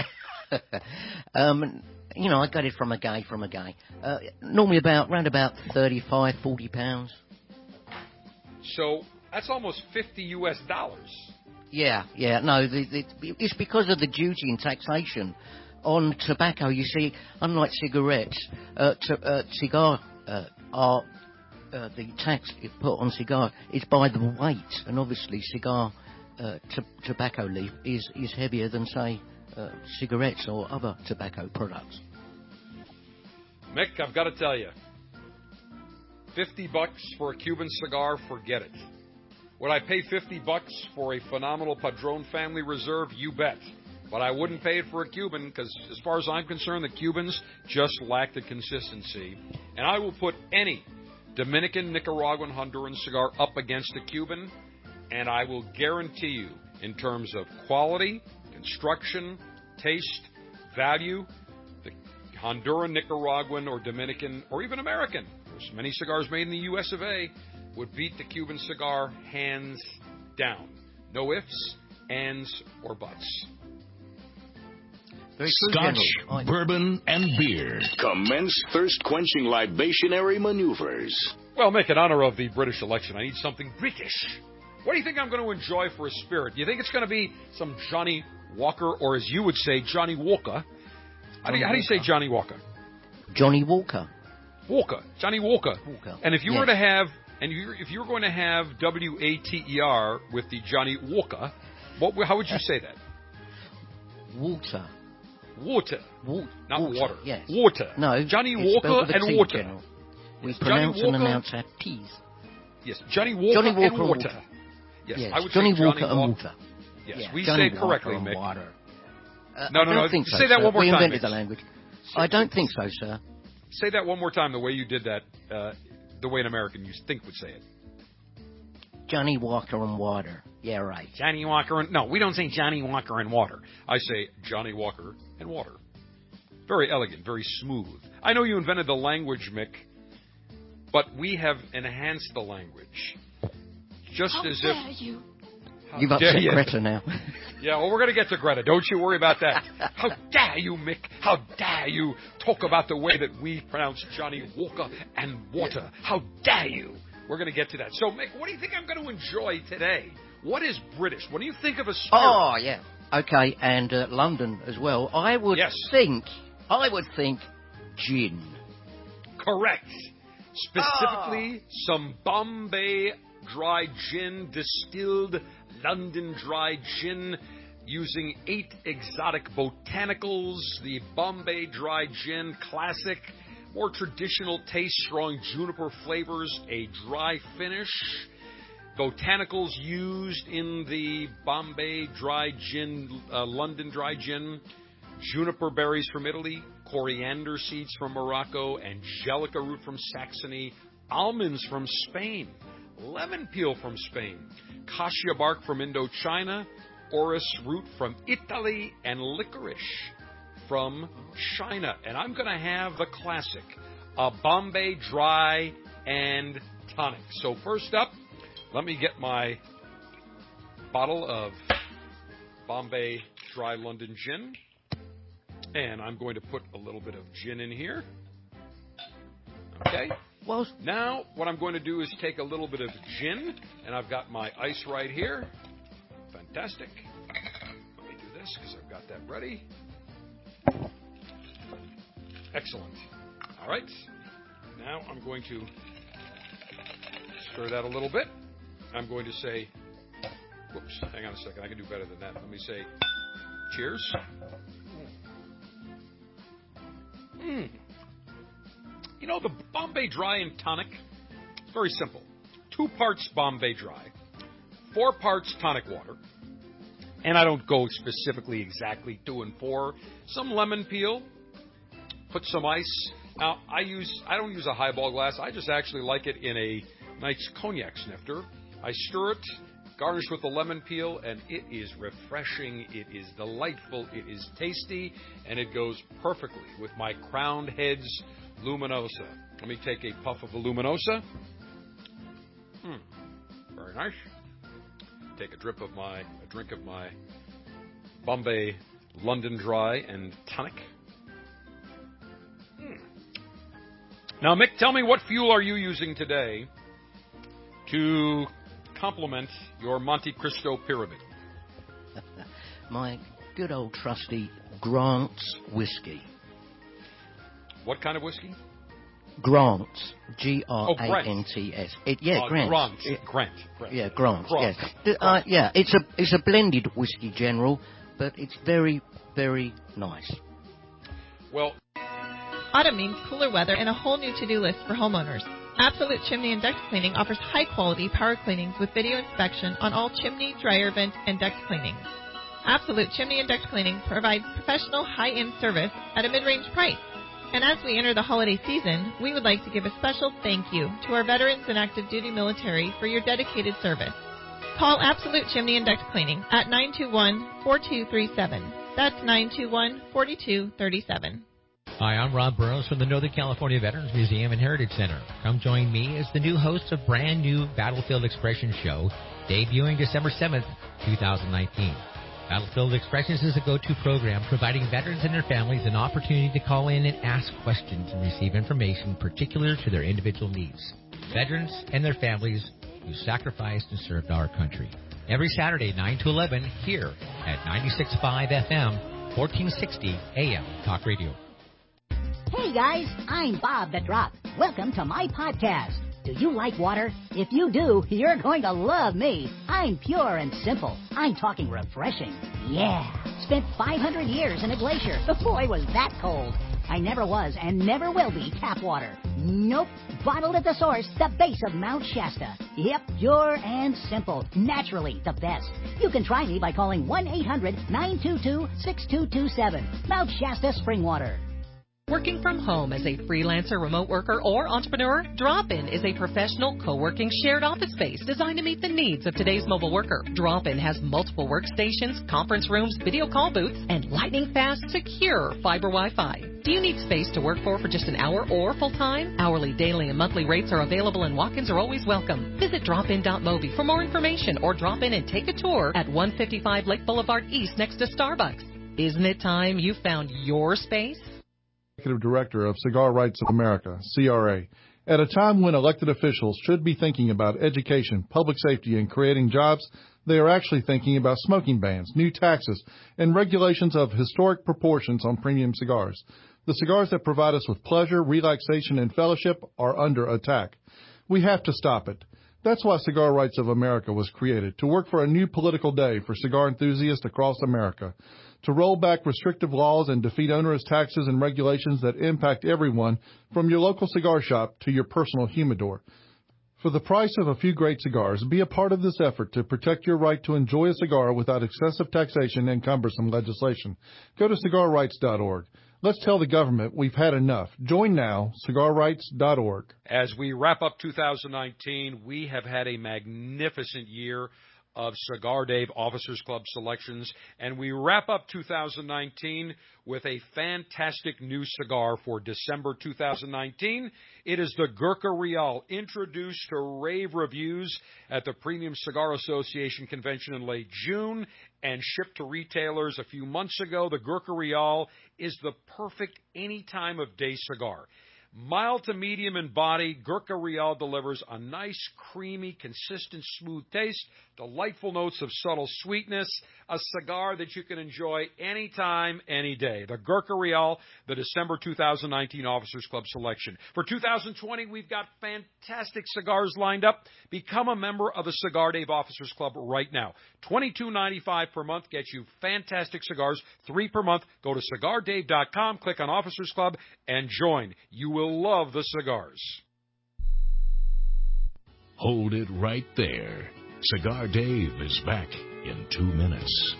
S13: I got it from a guy. Normally round about 35, 40 pounds.
S12: So that's almost $50.
S13: Yeah. No, it's because of the duty and taxation on tobacco. You see, unlike cigarettes, cigar are the tax put on cigar is by the weight, and obviously cigar tobacco leaf is heavier than, say, cigarettes or other tobacco products.
S12: Mick, I've got to tell you, $50 for a Cuban cigar, forget it. Would I pay $50 for a phenomenal Padron Family Reserve? You bet. But I wouldn't pay it for a Cuban because, as far as I'm concerned, the Cubans just lack the consistency. And I will put any Dominican, Nicaraguan, Honduran cigar up against a Cuban, and I will guarantee you, in terms of quality, construction, taste, value, the Honduran, Nicaraguan, or Dominican, or even American, there's many cigars made in the U.S. of A., would beat the Cuban cigar hands down. No ifs, ands, or buts.
S11: Scotch, bourbon, and beer. Commence thirst-quenching libationary maneuvers.
S12: Well, Mick, in honor of the British election, I need something British. What do you think I'm going to enjoy for a spirit? Do you think it's going to be some Johnny Walker, or as you would say, Johnny Walker? How do you say Johnny Walker?
S13: Johnny Walker.
S12: Johnny Walker. And if you were to have, if you were going to have WATER with the Johnny Walker, how would you say that?
S13: Water.
S12: Not water.
S13: Yes.
S12: Water.
S13: No.
S12: Johnny Walker and water.
S13: General. We pronounce and announce our T's.
S12: Yes. Johnny Walker and water. Yes. I would
S13: Johnny
S12: say
S13: Walker and water.
S12: Yes.
S13: Yeah.
S12: We
S13: Johnny
S12: say it correctly, Mick.
S13: Water.
S12: No.
S13: Think so,
S12: say that
S13: sir.
S12: one more
S13: we
S12: time.
S13: Invented the language. I don't think so, sir.
S12: Say that one more time the way you did that, the way an American you think would say it.
S13: Johnny Walker and water. Yeah, right.
S12: Johnny Walker and... No, we don't say Johnny Walker and water. I say Johnny Walker and water. Very elegant, very smooth. I know you invented the language, Mick, but we have enhanced the language. Just
S20: How
S12: as
S20: dare
S12: if...
S20: you?
S13: You've upset Greta now.
S12: Yeah, well, we're going to get to Greta. Don't you worry about that. How dare you, Mick? How dare you talk about the way that we pronounce Johnny Walker and water? How dare you? We're going to get to that. So, Mick, what do you think I'm going to enjoy today? What is British? When you think of a spirit?
S13: Oh, yeah. Okay, and London as well. I would think gin.
S12: Correct. Specifically, some Bombay dry gin, distilled London dry gin, using 8 exotic botanicals. The Bombay dry gin, classic, more traditional taste, strong juniper flavors, a dry finish. Botanicals used in the Bombay dry gin, London dry gin, juniper berries from Italy, coriander seeds from Morocco, angelica root from Saxony, almonds from Spain, lemon peel from Spain, cassia bark from Indochina, orris root from Italy, and licorice from China. And I'm going to have the classic, a Bombay dry and tonic. So first up, let me get my bottle of Bombay Dry London Gin. And I'm going to put a little bit of gin in here. Okay.
S13: Well,
S12: now what I'm going to do is take a little bit of gin, and I've got my ice right here. Fantastic. Let me do this because I've got that ready. Excellent. All right. Now I'm going to stir that a little bit. I'm going to say, whoops, hang on a second. I can do better than that. Let me say, cheers. You know, the Bombay Dry and Tonic very simple. 2 parts Bombay Dry, 4 parts tonic water, and I don't go specifically exactly 2 and 4. Some lemon peel, put some ice. Now, I don't use a highball glass. I just actually like it in a nice cognac snifter. I stir it, garnish with the lemon peel, and it is refreshing. It is delightful. It is tasty, and it goes perfectly with my Crowned Heads Luminosa. Let me take a puff of the Luminosa. Very nice. Take a drink of my Bombay London Dry and Tonic. Now, Mick, tell me, what fuel are you using today to complement your Monte Cristo pyramid?
S13: My good old trusty Grant's whiskey.
S12: What kind of whiskey?
S13: Grant's, Grants. Grant. Yeah, Grant. Yeah, it's a blended whiskey, General, but it's very, very nice.
S12: Well,
S4: autumn means cooler weather and a whole new to-do list for homeowners. Absolute Chimney and Duct Cleaning offers high-quality power cleanings with video inspection on all chimney, dryer vent, and duct cleanings. Absolute Chimney and Duct Cleaning provides professional, high-end service at a mid-range price. And as we enter the holiday season, we would like to give a special thank you to our veterans and active duty military for your dedicated service. Call Absolute Chimney and Duct Cleaning at 921-4237. That's 921-4237.
S5: Hi, I'm Rob Burrows from the Northern California Veterans Museum and Heritage Center. Come join me as the new host of brand new Battlefield Expressions show, debuting December 7th, 2019. Battlefield Expressions is a go-to program providing veterans and their families an opportunity to call in and ask questions and receive information particular to their individual needs. Veterans and their families who sacrificed and served our country. Every Saturday, 9 to 11, here at 96.5 FM, 1460 AM Talk Radio.
S6: Hey guys, I'm Bob the Drop. Welcome to my podcast. Do you like water? If you do, you're going to love me. I'm pure and simple. I'm talking refreshing. Yeah. Spent 500 years in a glacier. The boy was that cold. I never was and never will be tap water. Nope. Bottled at the source, the base of Mount Shasta. Yep, pure and simple. Naturally the best. You can try me by calling 1-800-922-6227. Mount Shasta Spring Water.
S19: Working from home as a freelancer, remote worker, or entrepreneur, Drop-In is a professional co-working shared office space designed to meet the needs of today's mobile worker. Drop-In has multiple workstations, conference rooms, video call booths, and lightning-fast, secure fiber Wi-Fi. Do you need space to work for just an hour or full-time? Hourly, daily, and monthly rates are available, and walk-ins are always welcome. Visit dropin.mobi for more information, or drop in and take a tour at 155 Lake Boulevard East next to Starbucks. Isn't it time you found your space?
S24: Executive Director of Cigar Rights of America, CRA. At a time when elected officials should be thinking about education, public safety, and creating jobs, they are actually thinking about smoking bans, new taxes, and regulations of historic proportions on premium cigars. The cigars that provide us with pleasure, relaxation, and fellowship are under attack. We have to stop it. That's why Cigar Rights of America was created, to work for a new political day for cigar enthusiasts across America, to roll back restrictive laws and defeat onerous taxes and regulations that impact everyone from your local cigar shop to your personal humidor. For the price of a few great cigars, be a part of this effort to protect your right to enjoy a cigar without excessive taxation and cumbersome legislation. Go to cigarrights.org. Let's tell the government we've had enough. Join now, cigarrights.org.
S12: As we wrap up 2019, we have had a magnificent year of Cigar Dave Officers Club selections, and we wrap up 2019 with a fantastic new cigar for December 2019. It is the Gurkha Real, introduced to rave reviews at the Premium Cigar Association convention in late June and shipped to retailers a few months ago. The Gurkha Real is the perfect any time of day cigar. Mild to medium in body, Gurkha Real delivers a nice, creamy, consistent, smooth taste, delightful notes of subtle sweetness, a cigar that you can enjoy anytime, any day. The Gurkha Real, the December 2019 Officers Club selection. For 2020, we've got fantastic cigars lined up. Become a member of the Cigar Dave Officers Club right now. $22.95 per month gets you fantastic cigars, 3 per month. Go to CigarDave.com, click on Officers Club, and join. You will love the cigars.
S11: Hold it right there. Cigar Dave is back in 2 minutes.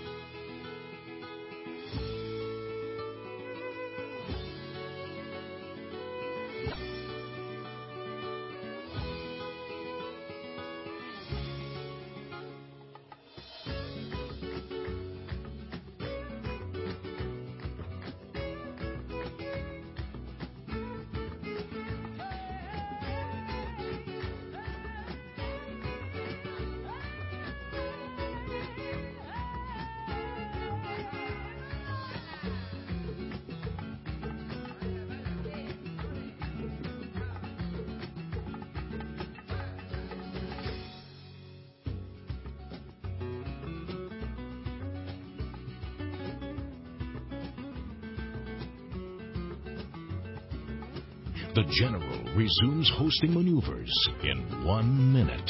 S11: The General resumes hosting maneuvers in 1 minute.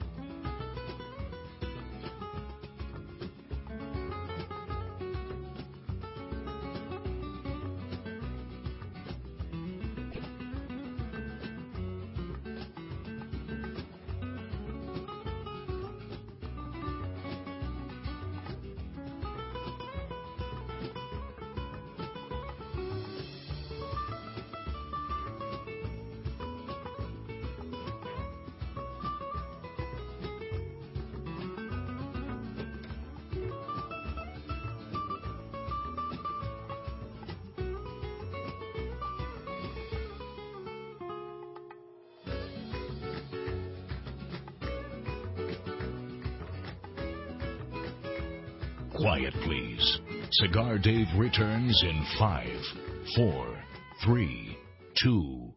S11: Quiet, please. Cigar Dave returns in 5, 4, 3, 2.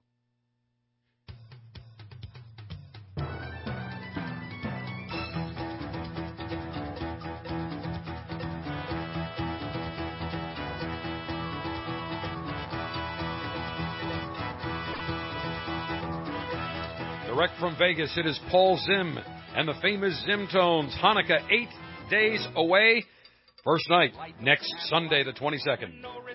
S12: Direct from Vegas, it is Paul Zim and the famous Zim Tones. Hanukkah 8 days away. First night, next Sunday, the 22nd.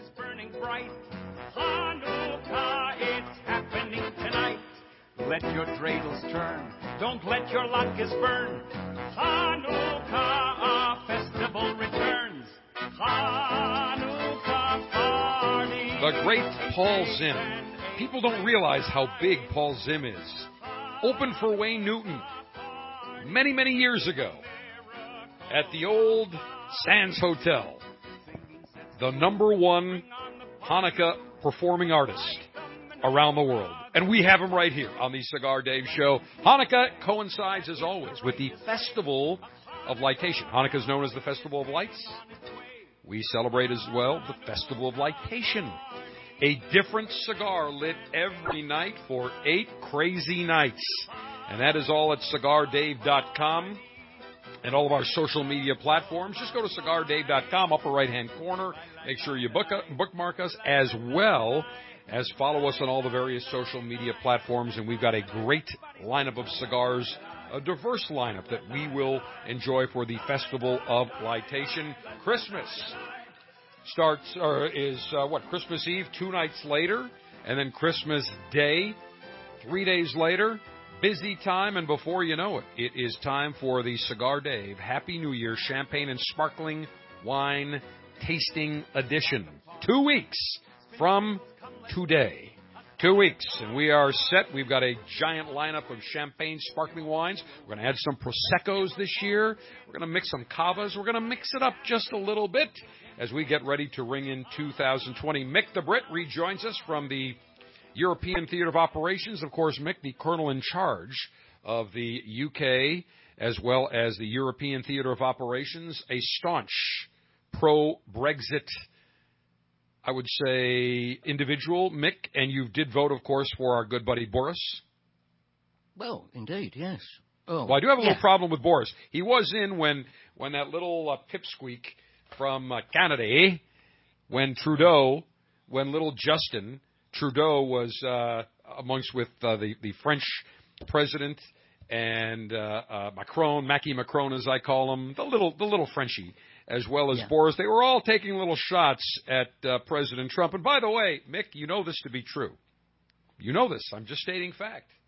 S3: Hanukkah, it's happening tonight. Let your dreidels turn. Don't let your latkes burn. Hanukkah, a festival returns. Hanukkah party.
S12: The great Paul Zim. People don't realize how big Paul Zim is. Opened for Wayne Newton many, many years ago at the old Sands Hotel, the #1 Hanukkah performing artist around the world. And we have him right here on the Cigar Dave Show. Hanukkah coincides, as always, with the Festival of Lightation. Hanukkah is known as the Festival of Lights. We celebrate as well the Festival of Lightation. A different cigar lit every night for 8 crazy nights. And that is all at CigarDave.com. And all of our social media platforms. Just go to CigarDave.com, upper right-hand corner. Make sure you bookmark us, as well as follow us on all the various social media platforms. And we've got a great lineup of cigars, a diverse lineup that we will enjoy for the Festival of Lightation. Christmas is Christmas Eve, 2 nights later, and then Christmas Day, 3 days later. Busy time, and before you know it, it is time for the Cigar Dave Happy New Year Champagne and Sparkling Wine Tasting Edition. 2 weeks from today. 2 weeks, and we are set. We've got a giant lineup of champagne, sparkling wines. We're going to add some Prosecco's this year. We're going to mix some Cavas. We're going to mix it up just a little bit as we get ready to ring in 2020. Mick the Brit rejoins us from the European Theater of Operations. Of course, Mick, the colonel in charge of the UK as well as the European Theater of Operations, a staunch pro-Brexit, I would say, individual, Mick, and you did vote, of course, for our good buddy Boris.
S13: Well, indeed, yes. Oh,
S12: well, I do have a little problem with Boris. He was in when that little pipsqueak from Canada, when little Justin Trudeau was amongst with the French president and Mackie Macron, as I call him, the little Frenchie, as well as Boris. They were all taking little shots at President Trump. And by the way, Mick, you know this to be true. You know this. I'm just stating fact.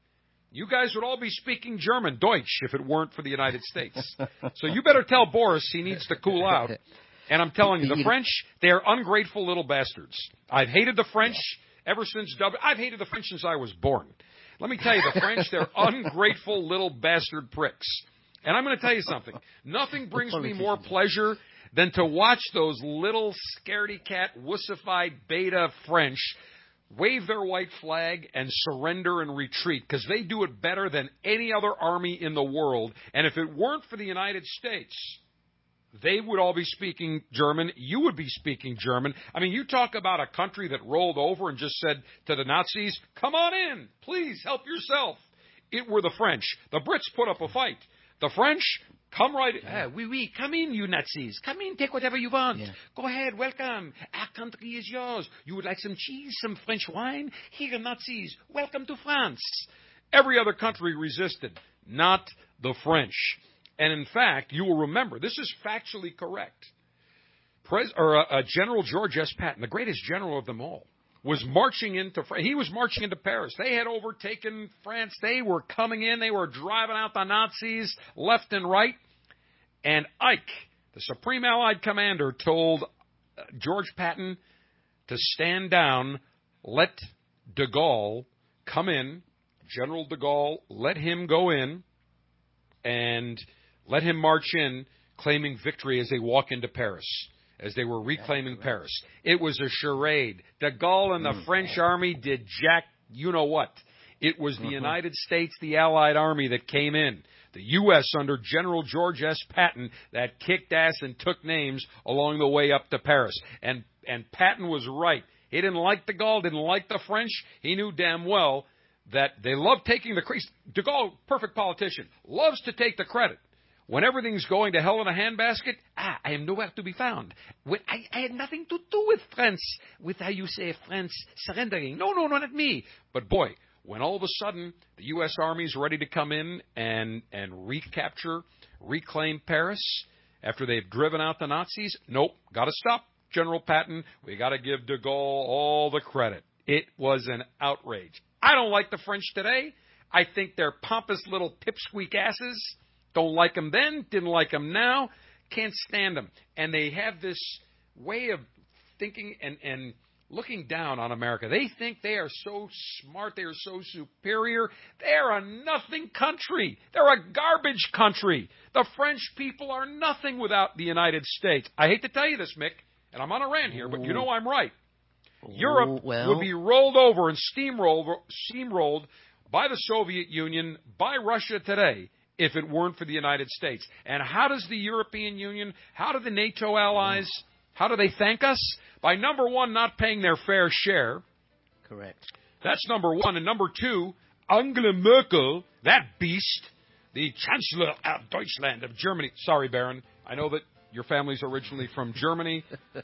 S12: You guys would all be speaking German, Deutsch, if it weren't for the United States. So you better tell Boris he needs to cool out. And I'm telling you, the French, they're ungrateful little bastards. I've hated the French ever since I've hated the French since I was born. Let me tell you, the French, they're ungrateful little bastard pricks. And I'm going to tell you something. Nothing brings me more pleasure than to watch those little scaredy-cat, wussified beta French wave their white flag and surrender and retreat, because they do it better than any other army in the world. And if it weren't for the United States, they would all be speaking German. You would be speaking German. I mean, you talk about a country that rolled over and just said to the Nazis, come on in, please help yourself. It were the French. The Brits put up a fight. The French, come right in. Oui, come in, you Nazis. Come in, take whatever you want. Yeah. Go ahead, welcome. Our country is yours. You would like some cheese, some French wine? Here, Nazis, welcome to France. Every other country resisted, not the French. And in fact, you will remember, this is factually correct. General George S. Patton, the greatest general of them all, was marching into Paris. They had overtaken France. They were coming in. They were driving out the Nazis left and right. And Ike, the Supreme Allied Commander, told George Patton to stand down, let de Gaulle come in. General de Gaulle, let him go in and let him march in, claiming victory as they walk into Paris, as they were reclaiming Paris. It was a charade. De Gaulle and the French army did jack you-know-what. It was the United States, the Allied army, that came in. The U.S. under General George S. Patton that kicked ass and took names along the way up to Paris. And Patton was right. He didn't like de Gaulle, didn't like the French. He knew damn well that they loved taking the credit. De Gaulle, perfect politician, loves to take the credit. When everything's going to hell in a handbasket, I am nowhere to be found. I had nothing to do with France, with how you say France surrendering. No, not me. But boy, when all of a sudden the U.S. Army's ready to come in and recapture, reclaim Paris after they've driven out the Nazis, nope, got to stop, General Patton. We got to give de Gaulle all the credit. It was an outrage. I don't like the French today. I think they're pompous little pipsqueak asses. Don't like them then, didn't like them now, can't stand them. And they have this way of thinking and looking down on America. They think they are so smart, they are so superior. They're a nothing country. They're a garbage country. The French people are nothing without the United States. I hate to tell you this, Mick, and I'm on a rant here, but you know I'm right. Europe would be rolled over and steamrolled by the Soviet Union, by Russia today, if it weren't for the United States. And how does the European Union, how do the NATO allies, how do they thank us? By, number one, not paying their fair share.
S13: Correct.
S12: That's number one. And number two, Angela Merkel, that beast, the Chancellor of Deutschland, of Germany. Sorry, Baron. I know that your family's originally from Germany.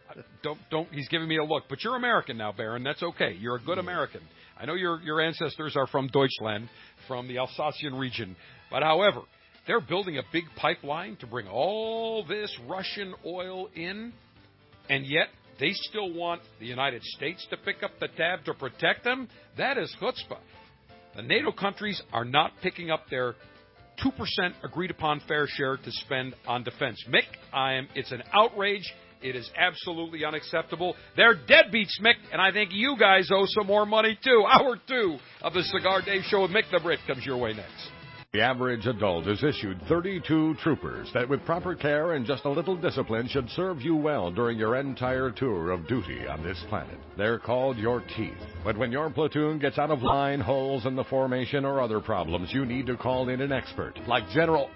S12: Don't. He's giving me a look. But you're American now, Baron. That's okay. You're a good American. I know your ancestors are from Deutschland, from the Alsatian region. But however, they're building a big pipeline to bring all this Russian oil in, and yet they still want the United States to pick up the tab to protect them? That is chutzpah. The NATO countries are not picking up their 2% agreed-upon fair share to spend on defense. Mick, it's an outrage. It is absolutely unacceptable. They're deadbeats, Mick, and I think you guys owe some more money, too. Hour 2 of the Cigar Dave Show with Mick the Brit comes your way next.
S7: The average adult is issued 32 troopers that with proper care and just a little discipline should serve you well during your entire tour of duty on this planet. They're called your teeth. But when your platoon gets out of line, holes in the formation, or other problems, you need to call in an expert like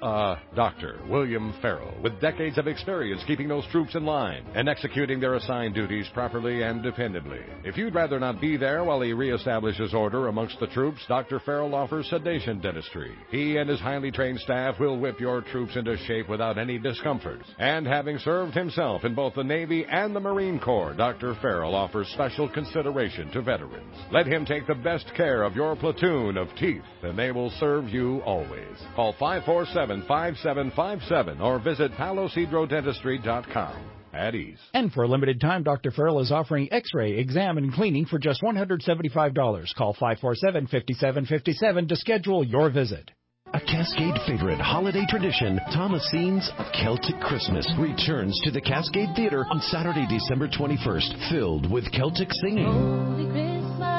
S7: Dr. William Farrell, with decades of experience keeping those troops in line and executing their assigned duties properly and dependably. If you'd rather not be there while he reestablishes order amongst the troops, Dr. Farrell offers sedation dentistry. He and his highly trained staff will whip your troops into shape without any discomfort. And having served himself in both the Navy and the Marine Corps, Dr. Farrell offers special consideration to veterans. Let him take the best care of your platoon of teeth, and they will serve you always. Call 547-5757 or visit palocidrodentistry.com. at ease.
S1: And for a limited time, Dr. Farrell is offering X-ray, exam, and cleaning for just $175. Call 547-5757 to schedule your visit.
S21: A Cascade favorite holiday tradition, Thomasines of Celtic Christmas, returns to the Cascade Theater on Saturday, December 21st, filled with Celtic singing,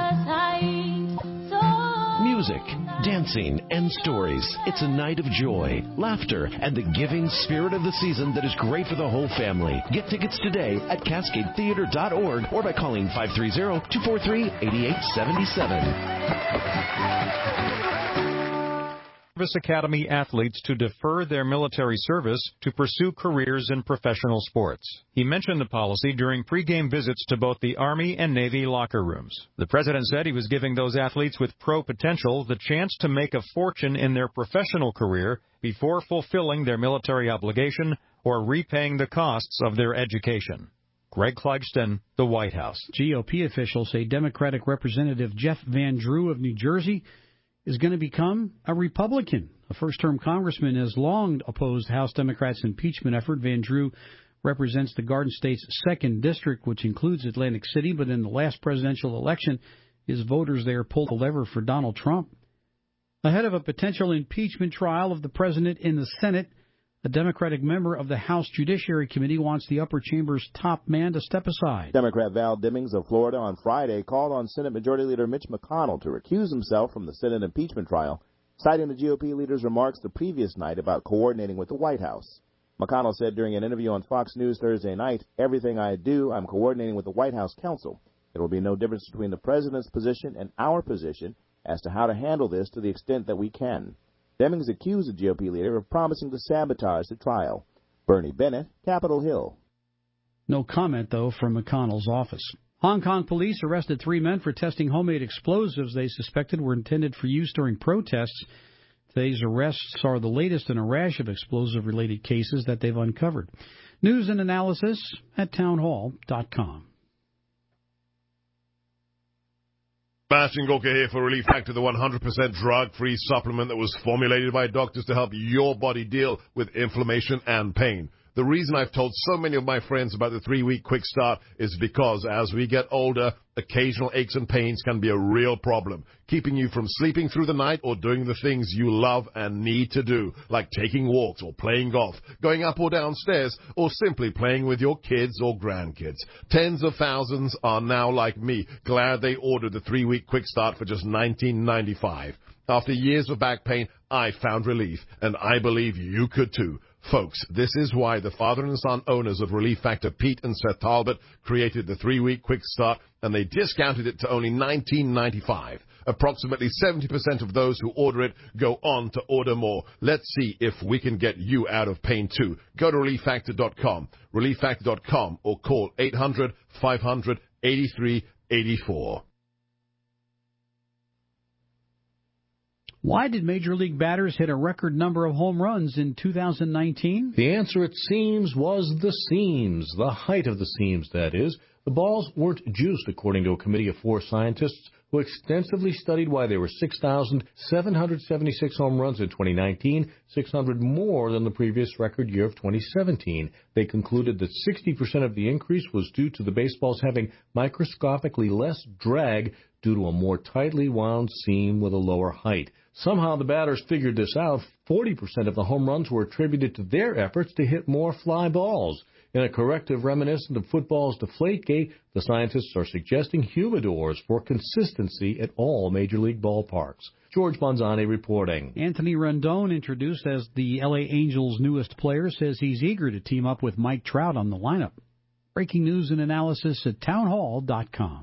S21: music, dancing, and stories. It's a night of joy, laughter, and the giving spirit of the season that is great for the whole family. Get tickets today at CascadeTheater.org or by calling 530-243-8877.
S8: Service Academy athletes to defer their military service to pursue careers in professional sports. He mentioned the policy during pregame visits to both the Army and Navy locker rooms. The president said he was giving those athletes with pro potential the chance to make a fortune in their professional career before fulfilling their military obligation or repaying the costs of their education. Greg Clugston, the White House.
S9: GOP officials say Democratic Representative Jeff Van Drew of New Jersey is going to become a Republican. A first-term congressman has long opposed House Democrats' impeachment effort. Van Drew represents the Garden State's 2nd District, which includes Atlantic City, but in the last presidential election, his voters there pulled the lever for Donald Trump. Ahead of a potential impeachment trial of the president in the Senate, a Democratic member of the House Judiciary Committee wants the upper chamber's top man to step aside.
S10: Democrat Val Demings of Florida on Friday called on Senate Majority Leader Mitch McConnell to recuse himself from the Senate impeachment trial, citing the GOP leader's remarks the previous night about coordinating with the White House. McConnell said during an interview on Fox News Thursday night, "Everything I do, I'm coordinating with the White House counsel. There will be no difference between the president's position and our position as to how to handle this to the extent that we can." Demings accused the GOP leader of promising to sabotage the trial. Bernie Bennett, Capitol Hill.
S9: No comment, though, from McConnell's office. Hong Kong police arrested 3 men for testing homemade explosives they suspected were intended for use during protests. Today's arrests are the latest in a rash of explosive-related cases that they've uncovered. News and analysis at townhall.com.
S25: Sebastian Gorka here for Relief Factor, the 100% drug-free supplement that was formulated by doctors to help your body deal with inflammation and pain. The reason I've told so many of my friends about the 3-week quick start is because as we get older, occasional aches and pains can be a real problem, keeping you from sleeping through the night or doing the things you love and need to do, like taking walks or playing golf, going up or down stairs, or simply playing with your kids or grandkids. Tens of thousands are now like me, glad they ordered the 3-week quick start for just $19.95. After years of back pain, I found relief, and I believe you could too. Folks, this is why the father and son owners of Relief Factor, Pete and Seth Talbot, created the 3-week quick start, and they discounted it to only $19.95. Approximately 70% of those who order it go on to order more. Let's see if we can get you out of pain too. Go to ReliefFactor.com, ReliefFactor.com, or call 800-500-8384.
S9: Why did Major League batters hit a record number of home runs in 2019?
S26: The answer, it seems, was the seams, the height of the seams, that is. The balls weren't juiced, according to a committee of 4 scientists who extensively studied why there were 6,776 home runs in 2019, 600 more than the previous record year of 2017. They concluded that 60% of the increase was due to the baseballs having microscopically less drag due to a more tightly wound seam with a lower height. Somehow the batters figured this out. 40% of the home runs were attributed to their efforts to hit more fly balls. In a corrective reminiscent of football's Deflategate, the scientists are suggesting humidors for consistency at all Major League ballparks. George Bonzani reporting.
S9: Anthony Rendon, introduced as the L.A. Angels' newest player, says he's eager to team up with Mike Trout on the lineup. Breaking news and analysis at townhall.com.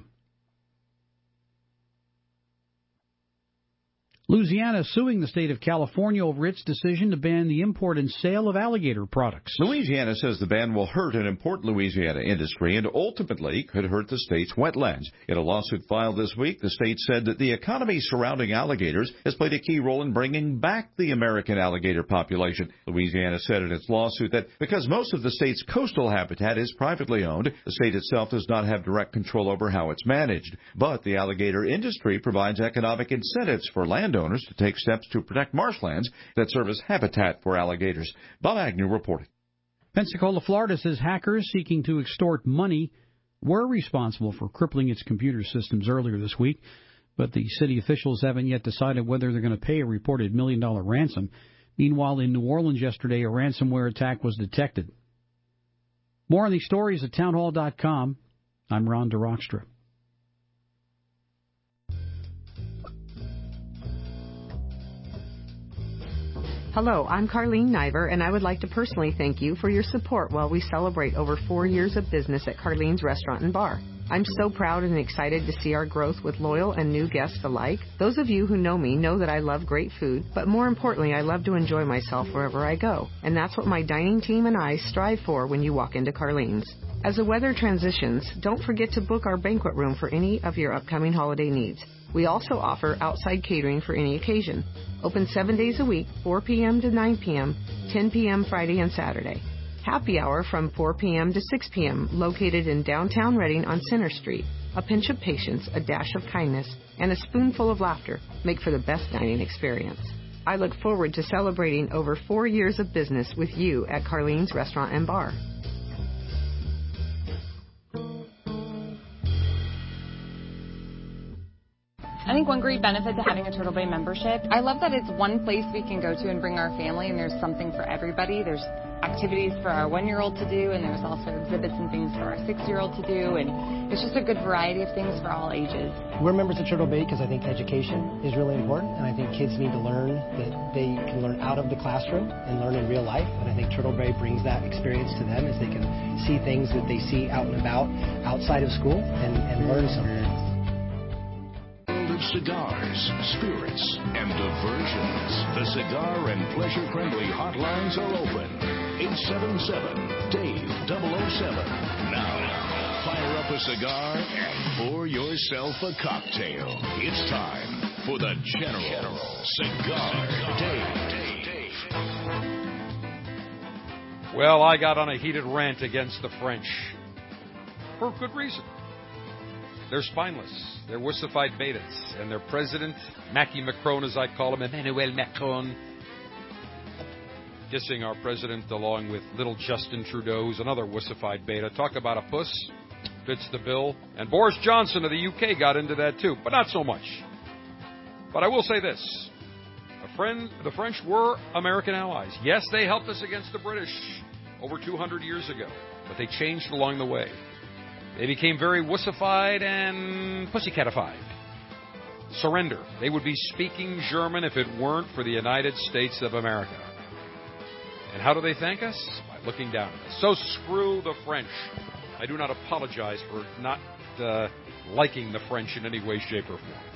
S9: Louisiana suing the state of California over its decision to ban the import and sale of alligator products.
S27: Louisiana says the ban will hurt an important Louisiana industry and ultimately could hurt the state's wetlands. In a lawsuit filed this week, the state said that the economy surrounding alligators has played a key role in bringing back the American alligator population. Louisiana said in its lawsuit that because most of the state's coastal habitat is privately owned, the state itself does not have direct control over how it's managed. But the alligator industry provides economic incentives for landowners to take steps to protect marshlands that serve as habitat for alligators. Bob Agnew reported.
S9: Pensacola, Florida says hackers seeking to extort money were responsible for crippling its computer systems earlier this week, but the city officials haven't yet decided whether they're going to pay a reported $1 million ransom. Meanwhile, in New Orleans yesterday, a ransomware attack was detected. More on these stories at townhall.com. I'm Ron DeRockstra.
S2: Hello, I'm Carlene Niver, and I would like to personally thank you for your support while we celebrate over 4 years of business at Carlene's Restaurant and Bar. I'm so proud and excited to see our growth with loyal and new guests alike. Those of you who know me know that I love great food, but more importantly, I love to enjoy myself wherever I go. And that's what my dining team and I strive for when you walk into Carlene's. As the weather transitions, don't forget to book our banquet room for any of your upcoming holiday needs. We also offer outside catering for any occasion. Open 7 days a week, 4 p.m. to 9 p.m., 10 p.m. Friday and Saturday. Happy hour from 4 p.m. to 6 p.m., located in downtown Reading on Center Street. A pinch of patience, a dash of kindness, and a spoonful of laughter make for the best dining experience. I look forward to celebrating over 4 years of business with you at Carlene's Restaurant and Bar.
S14: I think one great benefit to having a Turtle Bay membership, I love that it's one place we can go to and bring our family, and there's something for everybody. There's activities for our 1-year-old to do, and there's also exhibits and things for our 6-year-old to do, and it's just a good variety of things for all ages.
S15: We're members of Turtle Bay because I think education is really important, and I think kids need to learn that they can learn out of the classroom and learn in real life, and I think Turtle Bay brings that experience to them as they can see things that they see out and about outside of school and learn something.
S11: Cigars, spirits, and diversions. The Cigar and Pleasure Friendly hotlines are open. 877-DAVE-007. Now, fire up a cigar and pour yourself a cocktail. It's time for the General Cigar Dave.
S12: Well, I got on a heated rant against the French. For good reason. They're spineless. They're wussified betas. And their president, Mackie Macron, as I call him, Emmanuel Macron, dissing our president along with little Justin Trudeau, who's another wussified beta. Talk about a puss. Fits the bill. And Boris Johnson of the UK got into that too, but not so much. But I will say this. The French were American allies. Yes, they helped us against the British over 200 years ago, but they changed along the way. They became very wussified and pussycatified. Surrender. They would be speaking German if it weren't for the United States of America. And how do they thank us? By looking down at us. So screw the French. I do not apologize for not liking the French in any way, shape, or form.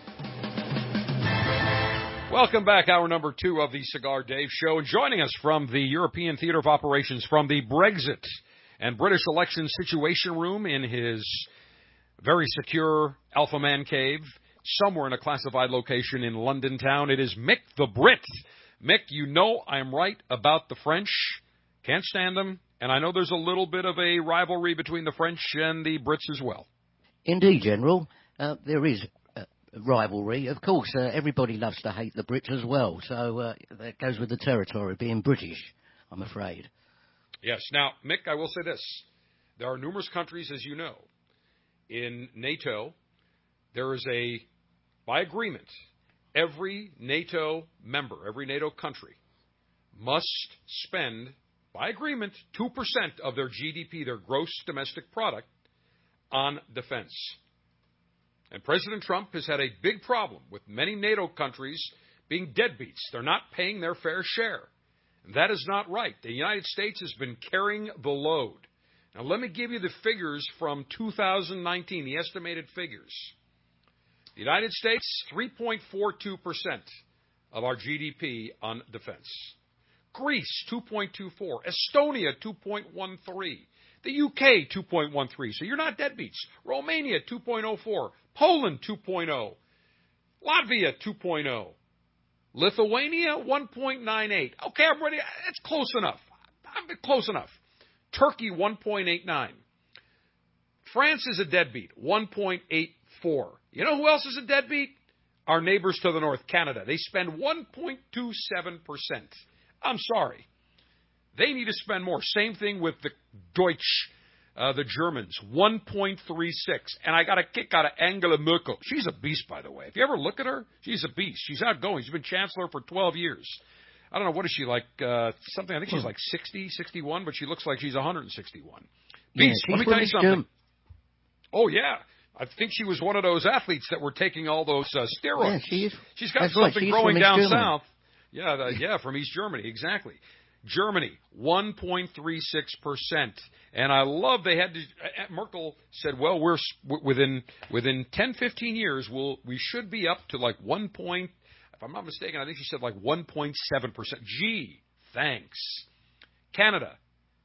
S12: Welcome back, hour number 2 of the Cigar Dave Show. And joining us from the European Theater of Operations, from the Brexit and British election situation room in his very secure Alpha Man cave, somewhere in a classified location in London town, it is Mick the Brit. Mick, you know I'm right about the French. Can't stand them. And I know there's a little bit of a rivalry between the French and the Brits as well.
S13: Indeed, General. There is rivalry. Of course, everybody loves to hate the Brits as well. So that goes with the territory, being British, I'm afraid.
S12: Yes. Now, Mick, I will say this. There are numerous countries, as you know, in NATO. There is by agreement, every NATO member, every NATO country must spend, by agreement, 2% of their GDP, their gross domestic product, on defense. And President Trump has had a big problem with many NATO countries being deadbeats. They're not paying their fair share. That is not right. The United States has been carrying the load. Now, let me give you the figures from 2019, the estimated figures. The United States, 3.42% of our GDP on defense. Greece, 2.24%. Estonia, 2.13%. The UK, 2.13%. So you're not deadbeats. Romania, 2.04%. Poland, 2.0%. Latvia, 2.0%. Lithuania, 1.98. Okay, everybody, it's close enough. Close enough. Turkey, 1.89. France is a deadbeat, 1.84. You know who else is a deadbeat? Our neighbors to the north, Canada. They spend 1.27%. I'm sorry. They need to spend more. Same thing with the Deutsch, the Germans, 1.36. And I got a kick out of Angela Merkel. She's a beast, by the way. If you ever look at her, she's a beast. She's outgoing. She's been chancellor for 12 years. I don't know, what is she like? Something, I think she's like 60, 61, but she looks like she's 161. Beast.
S13: Yeah,
S12: let me tell you something. Oh, yeah. I think she was one of those athletes that were taking all those steroids.
S13: Yeah, she is.
S12: She's got
S13: That's
S12: something
S13: right. She's
S12: growing
S13: from
S12: down
S13: East Germany.
S12: south. Yeah, from East Germany, exactly. Germany, 1.36%. And I love they had to, Merkel said, well, we're within 10, 15 years, we should be up to like 1 point, if I'm not mistaken, I think she said like 1.7%. Gee, thanks. Canada.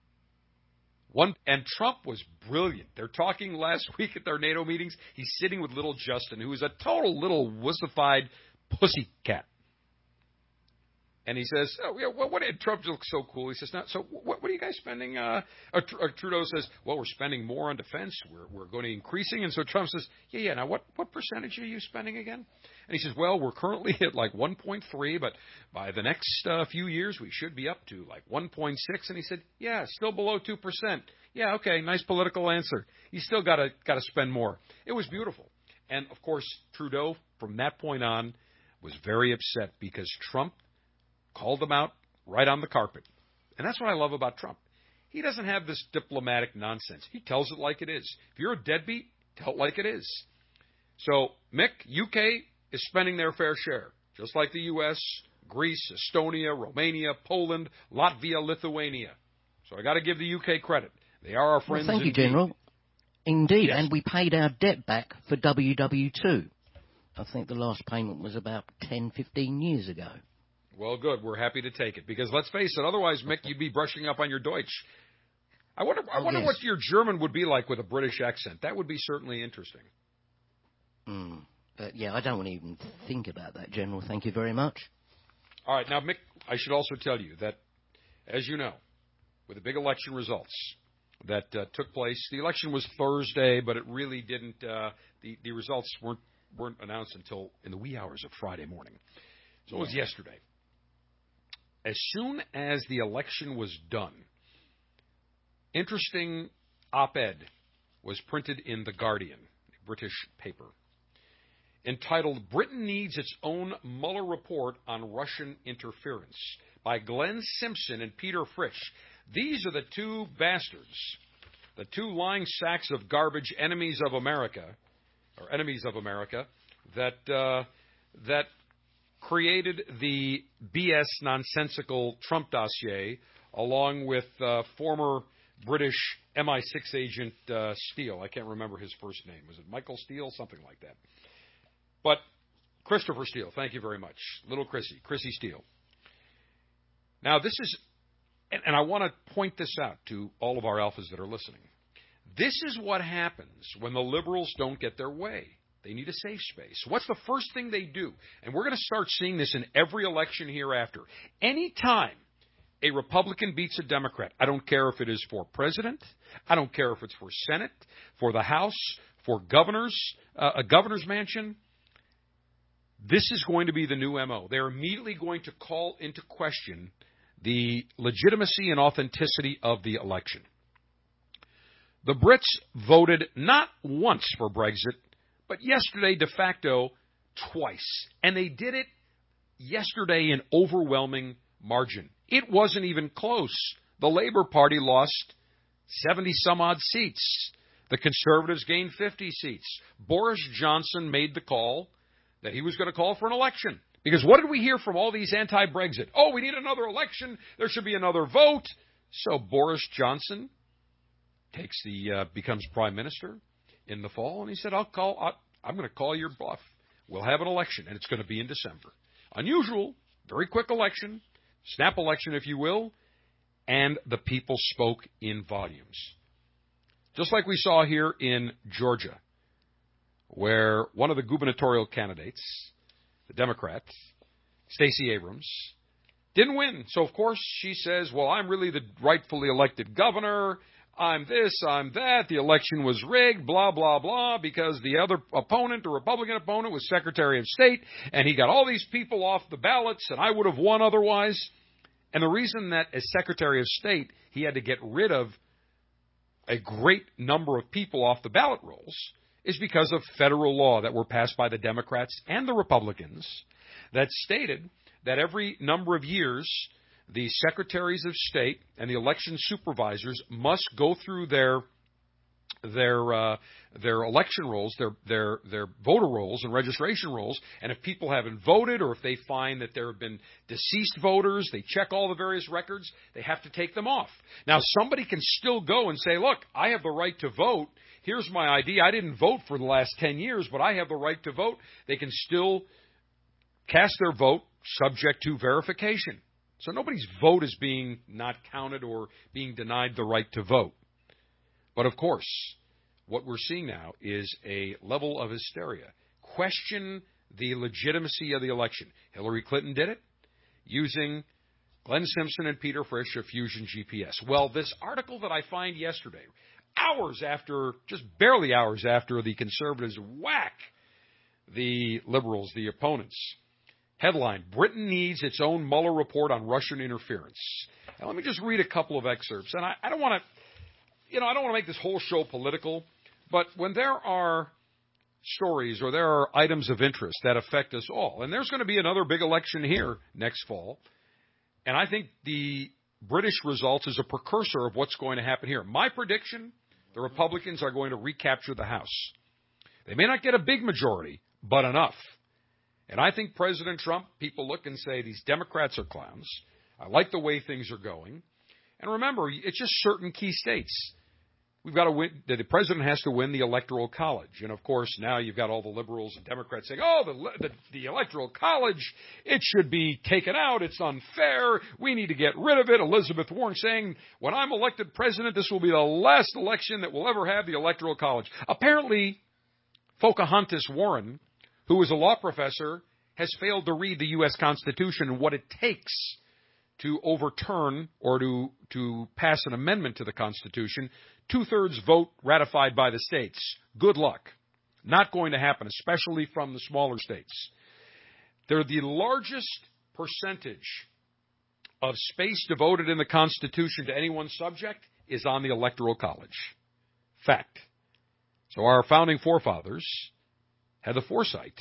S12: And Trump was brilliant. They're talking last week at their NATO meetings. He's sitting with little Justin, who is a total little wussified pussycat. And he says, "Oh, yeah, what did Trump look so cool?" He says, "No, so what are you guys spending?" Trudeau says, "Well, we're spending more on defense. We're going to increasing." And so Trump says, "Yeah. Now, what percentage are you spending again?" And he says, "Well, we're currently at like 1.3, but by the next few years, we should be up to like 1.6." And he said, "Yeah, still below 2%. Yeah, okay, nice political answer. You still got to spend more." It was beautiful. And of course, Trudeau, from that point on, was very upset because Trump called them out right on the carpet. And that's what I love about Trump. He doesn't have this diplomatic nonsense. He tells it like it is. If you're a deadbeat, tell it like it is. So, Mick, UK is spending their fair share, just like the U.S., Greece, Estonia, Romania, Poland, Latvia, Lithuania. So I got to give the UK credit. They are our friends.
S13: Well, thank you,
S12: indeed.
S13: General. Indeed,
S12: Yes.
S13: and we paid our debt back for WW2. I think the last payment was about 10, 15 years ago.
S12: Well, good. We're happy to take it. Because let's face it, otherwise, Mick, you'd be brushing up on your Deutsch. I wonder
S13: yes.
S12: what your German would be like with a British accent. That would be certainly interesting.
S13: But, yeah, I don't want to even think about that, General. Thank you very much.
S12: All right. Now, Mick, I should also tell you that, as you know, with the big election results that took place, the election was Thursday, but it really didn't, the results weren't announced until in the wee hours of Friday morning. So it was yesterday. As soon as the election was done, interesting op-ed was printed in The Guardian, a British paper, entitled "Britain Needs Its Own Mueller Report on Russian Interference" by Glenn Simpson and Peter Fritsch. These are the two bastards, the two lying sacks of garbage, enemies of America, that created the BS nonsensical Trump dossier, along with former British MI6 agent Steele. I can't remember his first name. Was it Michael Steele? Something like that. But Christopher Steele, thank you very much. Little Chrissy Steele. Now, this is, and I want to point this out to all of our alphas that are listening. This is what happens when the liberals don't get their way. They need a safe space. What's the first thing they do? And we're going to start seeing this in every election hereafter. Anytime a Republican beats a Democrat, I don't care if it is for president, I don't care if it's for Senate, for the House, for governors, a governor's mansion, this is going to be the new MO. They're immediately going to call into question the legitimacy and authenticity of the election. The Brits voted not once for Brexit, but yesterday, de facto, twice. And they did it yesterday in overwhelming margin. It wasn't even close. The Labour Party lost 70-some-odd seats. The Conservatives gained 50 seats. Boris Johnson made the call that he was going to call for an election. Because what did we hear from all these anti-Brexit? Oh, we need another election. There should be another vote. So Boris Johnson becomes prime minister in the fall, and he said, I'm going to call your bluff. We'll have an election, and it's going to be in December. Unusual, very quick election, snap election, if you will, and the people spoke in volumes. Just like we saw here in Georgia, where one of the gubernatorial candidates, the Democrat, Stacey Abrams, didn't win. So, of course, she says, well, I'm really the rightfully elected governor. I'm this, I'm that, the election was rigged, blah, blah, blah, because the other opponent, the Republican opponent, was Secretary of State, and he got all these people off the ballots, and I would have won otherwise. And the reason that as Secretary of State, he had to get rid of a great number of people off the ballot rolls is because of federal law that were passed by the Democrats and the Republicans that stated that every number of years, the secretaries of state and the election supervisors must go through their election rolls, their voter rolls and registration rolls, and if people haven't voted or if they find that there have been deceased voters, they check all the various records, they have to take them off. Now, somebody can still go and say, look, I have the right to vote. Here's my ID. I didn't vote for the last 10 years, but I have the right to vote. They can still cast their vote subject to verification. So nobody's vote is being not counted or being denied the right to vote. But, of course, what we're seeing now is a level of hysteria. Question the legitimacy of the election. Hillary Clinton did it using Glenn Simpson and Peter Frisch of Fusion GPS. Well, this article that I find yesterday, just barely hours after the conservatives whack the liberals, the opponents. Headline, Britain needs its own Mueller report on Russian interference. Now, let me just read a couple of excerpts. And I don't want to make this whole show political, but when there are stories or there are items of interest that affect us all, and there's going to be another big election here next fall, and I think the British results is a precursor of what's going to happen here. My prediction, the Republicans are going to recapture the House. They may not get a big majority, but enough. And I think President Trump, people look and say, these Democrats are clowns. I like the way things are going. And remember, it's just certain key states. We've got to win. The president has to win the Electoral College. And, of course, now you've got all the liberals and Democrats saying, the Electoral College, it should be taken out. It's unfair. We need to get rid of it. Elizabeth Warren saying, when I'm elected president, this will be the last election that will ever have the Electoral College. Apparently, Pocahontas Warren, who is a law professor, has failed to read the U.S. Constitution and what it takes to overturn or to pass an amendment to the Constitution. 2/3 vote ratified by the states. Good luck. Not going to happen, especially from the smaller states. They're the largest percentage of space devoted in the Constitution to any one subject is on the Electoral College. Fact. So our founding forefathers had the foresight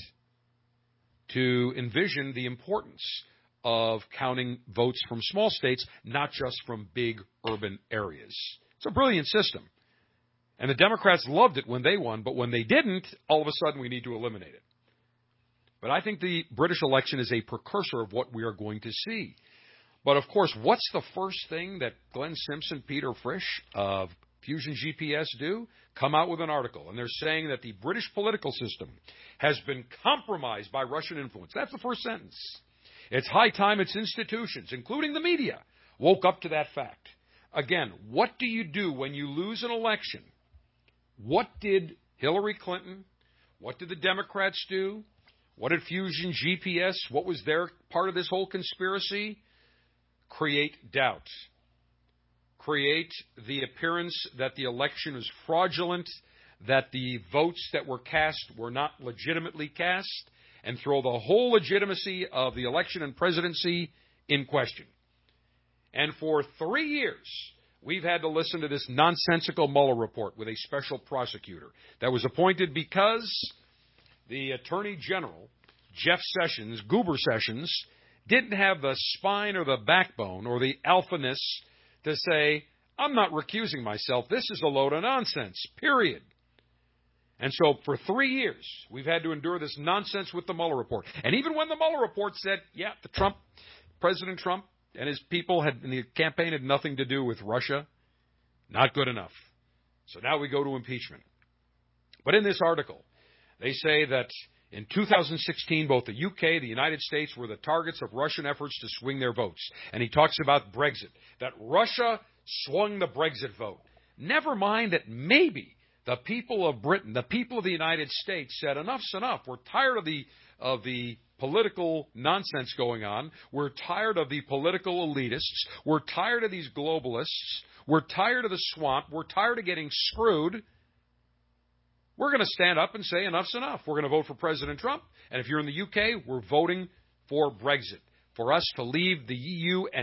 S12: to envision the importance of counting votes from small states, not just from big urban areas. It's a brilliant system. And the Democrats loved it when they won, but when they didn't, all of a sudden we need to eliminate it. But I think the British election is a precursor of what we are going to see. But, of course, what's the first thing that Glenn Simpson, Peter Frisch of Fusion GPS do? Come out with an article, and they're saying that the British political system has been compromised by Russian influence. That's the first sentence. It's high time its institutions, including the media, woke up to that fact. Again, what do you do when you lose an election? What did Hillary Clinton, what did the Democrats do? What did Fusion GPS, what was their part of this whole conspiracy? Create doubt. Create the appearance that the election is fraudulent, that the votes that were cast were not legitimately cast, and throw the whole legitimacy of the election and presidency in question. And for 3 years, we've had to listen to this nonsensical Mueller report with a special prosecutor that was appointed because the Attorney General, Jeff Sessions, Goober Sessions, didn't have the spine or the backbone or the alphaness to say, I'm not recusing myself. This is a load of nonsense, period. And so for 3 years, we've had to endure this nonsense with the Mueller report. And even when the Mueller report said, President Trump and his people in the campaign had nothing to do with Russia, not good enough. So now we go to impeachment. But in this article, they say that in 2016, both the UK, the United States were the targets of Russian efforts to swing their votes. And he talks about Brexit, that Russia swung the Brexit vote. Never mind that maybe the people of Britain, the people of the United States said, enough's enough. We're tired of the political nonsense going on. We're tired of the political elitists. We're tired of these globalists. We're tired of the swamp. We're tired of getting screwed. We're going to stand up and say enough's enough. We're going to vote for President Trump. And if you're in the UK, we're voting for Brexit, for us to leave the EU and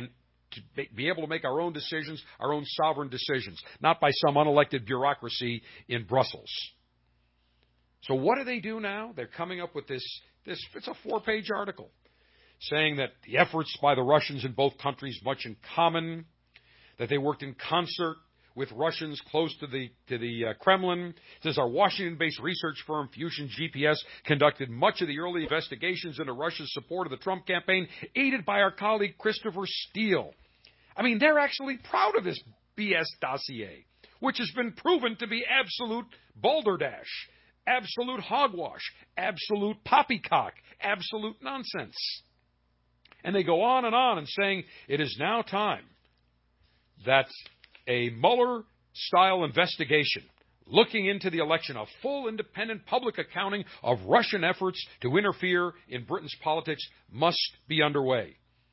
S12: to be able to make our own decisions, our own sovereign decisions, not by some unelected bureaucracy in Brussels. So what do they do now? They're coming up with this it's a 4-page article saying that the efforts by the Russians in both countries much in common, that they worked in concert with Russians close to the Kremlin. It says our Washington-based research firm Fusion GPS conducted much of the early investigations into Russia's support of the Trump campaign, aided by our colleague Christopher Steele. I mean, they're actually proud of this BS dossier, which has been proven to be absolute balderdash, absolute hogwash, absolute poppycock, absolute nonsense. And they go on and saying it is now time that a Mueller-style investigation looking into the election, a full independent public accounting of Russian efforts to interfere in Britain's politics must be underway.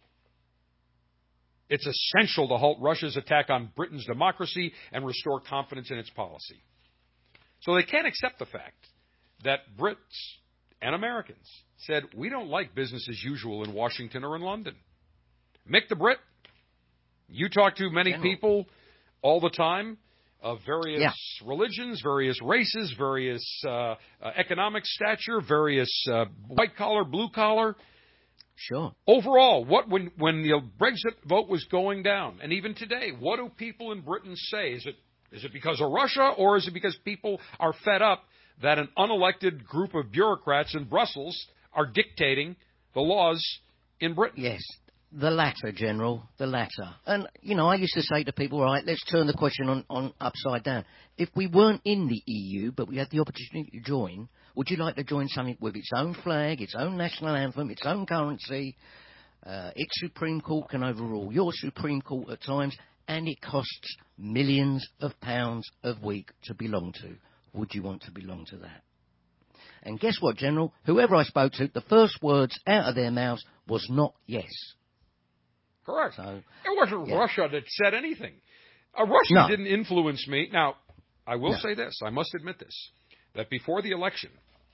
S12: It's essential to halt Russia's attack on Britain's democracy and restore confidence in its policy. So they can't accept the fact that Brits and Americans said, we don't like business as usual in Washington or in London. Mick the Brit, you talk to many people all the time of various religions, various races, various economic stature, various white-collar, blue-collar.
S13: Sure.
S12: Overall, when the Brexit vote was going down, and even today, what do people in Britain say? Is it because of Russia, or is it because people are fed up that an unelected group of bureaucrats in Brussels are dictating the laws in Britain?
S13: Yes. The latter, General, the latter. And, I used to say to people, right, let's turn the question on upside down. If we weren't in the EU, but we had the opportunity to join, would you like to join something with its own flag, its own national anthem, its own currency? Its Supreme Court can overrule your Supreme Court at times, and it costs millions of pounds a week to belong to. Would you want to belong to that? And guess what, General? Whoever I spoke to, the first words out of their mouths was not yes.
S12: Correct.
S13: So,
S12: it wasn't Russia that said anything. Russia didn't influence me. Now, I will say this. I must admit this, that before the election,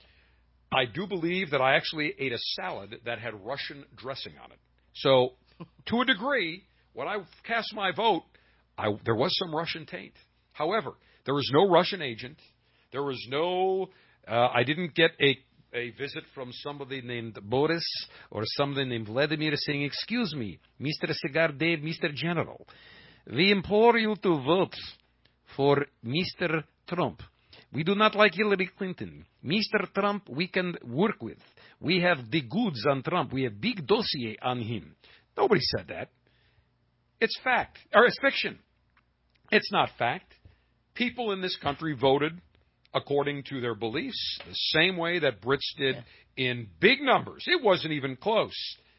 S12: I do believe that I actually ate a salad that had Russian dressing on it. So, to a degree, when I cast my vote, there was some Russian taint. However, there was no Russian agent. There was no, I didn't get a visit from somebody named Boris or somebody named Vladimir saying, excuse me, Mr. Cigar Dave, Mr. General, we implore you to vote for Mr. Trump. We do not like Hillary Clinton. Mr. Trump, we can work with. We have the goods on Trump. We have big dossier on him. Nobody said that. It's fact, or it's fiction. It's not fact. People in this country voted according to their beliefs, the same way that Brits did in big numbers. It wasn't even close.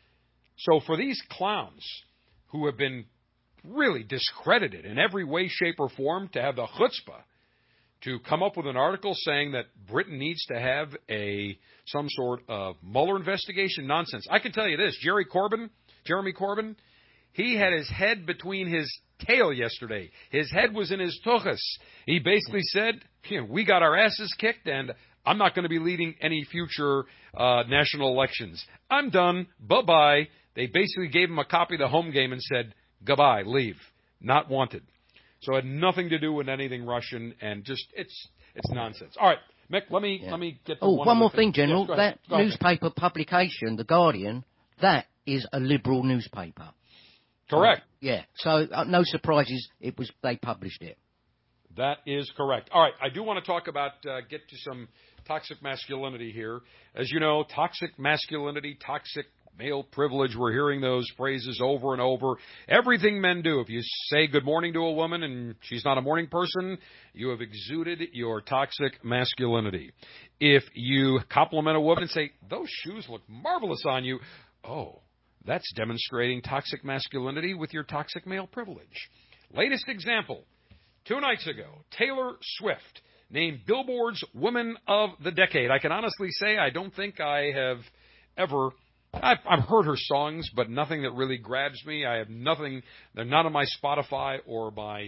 S12: So for these clowns who have been really discredited in every way, shape, or form to have the chutzpah to come up with an article saying that Britain needs to have some sort of Mueller investigation, nonsense. I can tell you this, Jeremy Corbyn, he had his head between his tail yesterday. His head was in his tuchus. He basically said, we got our asses kicked, and I'm not going to be leading any future national elections. I'm done. Bye-bye. They basically gave him a copy of the home game and said, goodbye, leave. Not wanted. So it had nothing to do with anything Russian, and just it's nonsense. All right, Mick, let me get to
S13: one more thing, General.
S12: Yes,
S13: that newspaper publication, The Guardian, that is a liberal newspaper.
S12: Correct.
S13: So no surprises. They published it.
S12: That is correct. All right, I do want to talk about, get to some toxic masculinity here. As you know, toxic masculinity, toxic male privilege, we're hearing those phrases over and over. Everything men do. If you say good morning to a woman and she's not a morning person, you have exuded your toxic masculinity. If you compliment a woman and say, those shoes look marvelous on you, that's demonstrating toxic masculinity with your toxic male privilege. Latest example, 2 nights ago, Taylor Swift named Billboard's Woman of the Decade. I can honestly say I don't think I have ever... I've heard her songs, but nothing that really grabs me. I have nothing... They're not on my Spotify or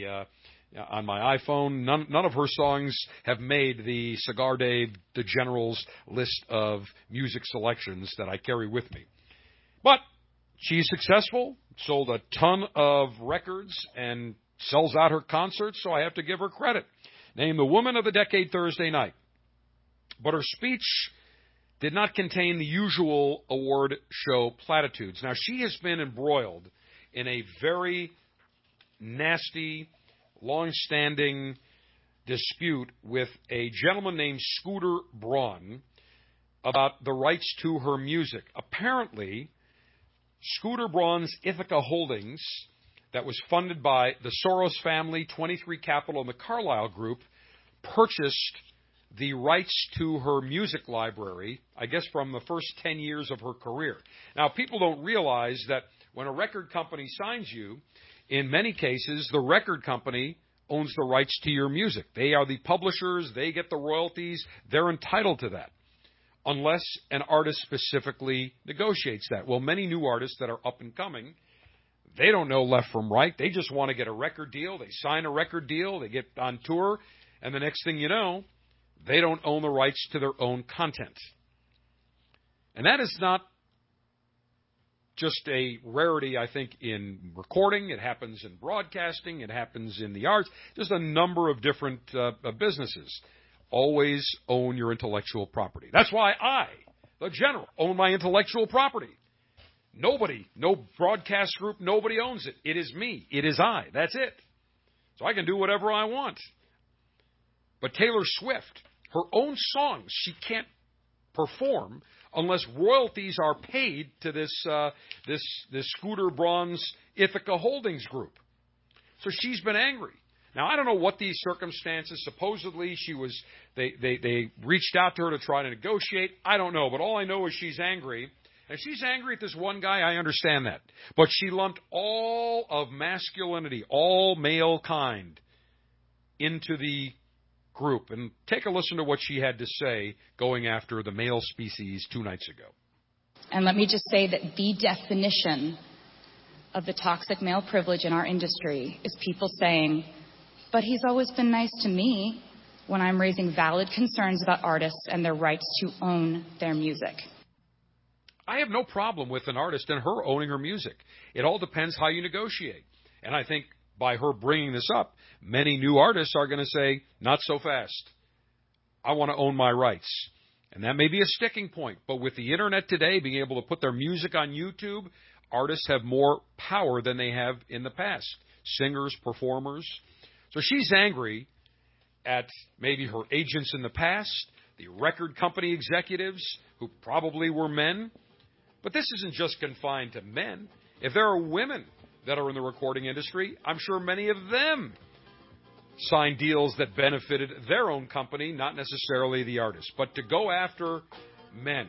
S12: on my iPhone. None of her songs have made the Cigar Dave, the General's list of music selections that I carry with me. But she's successful. sold a ton of records and sells out her concerts, so I have to give her credit. Named the Woman of the Decade Thursday night. But her speech did not contain the usual award show platitudes. Now, she has been embroiled in a very nasty, long-standing dispute with a gentleman named Scooter Braun about the rights to her music. Apparently, Scooter Braun's Ithaca Holdings, that was funded by the Soros family, 23 Capital, and the Carlyle Group, purchased the rights to her music library, I guess from the first 10 years of her career. Now, people don't realize that when a record company signs you, in many cases, the record company owns the rights to your music. They are the publishers. They get the royalties. They're entitled to that, unless an artist specifically negotiates that. Well, many new artists that are up and coming, they don't know left from right. They just want to get a record deal. They sign a record deal. They get on tour. And the next thing you know, they don't own the rights to their own content. And that is not just a rarity, I think, in recording. It happens in broadcasting. It happens in the arts. Just a number of different businesses. Always own your intellectual property. That's why I, the General, own my intellectual property. Nobody, no broadcast group, nobody owns it. It is me. It is I. That's it. So I can do whatever I want. But Taylor Swift, her own songs, she can't perform unless royalties are paid to this Scooter Braun's Ithaca Holdings Group. So she's been angry. Now, I don't know what these circumstances. Supposedly, they reached out to her to try to negotiate. I don't know, but all I know is she's angry. And she's angry at this one guy. I understand that. But she lumped all of masculinity, all male kind, into the group. And take a listen to what she had to say going after the male species 2 nights ago.
S4: And let me just say that the definition of the toxic male privilege in our industry is people saying, but he's always been nice to me, when I'm raising valid concerns about artists and their rights to own their music.
S12: I have no problem with an artist and her owning her music. It all depends how you negotiate. And I think by her bringing this up, many new artists are going to say, not so fast. I want to own my rights. And that may be a sticking point. But with the Internet today, being able to put their music on YouTube, artists have more power than they have in the past. Singers, performers. So she's angry at maybe her agents in the past, the record company executives who probably were men. But this isn't just confined to men. If there are women that are in the recording industry, I'm sure many of them signed deals that benefited their own company, not necessarily the artist. But to go after men,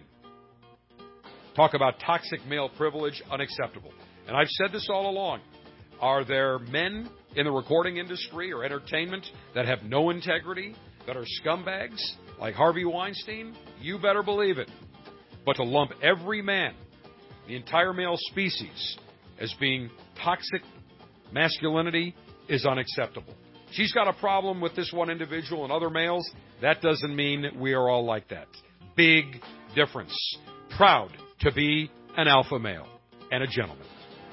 S12: talk about toxic male privilege, unacceptable. And I've said this all along. Are there men in the recording industry or entertainment that have no integrity, that are scumbags like Harvey Weinstein? You better believe it. But to lump every man, the entire male species, as being toxic masculinity is unacceptable. She's got a problem with this one individual and other males. That doesn't mean we are all like that. Big difference. Proud to be an alpha male and a gentleman.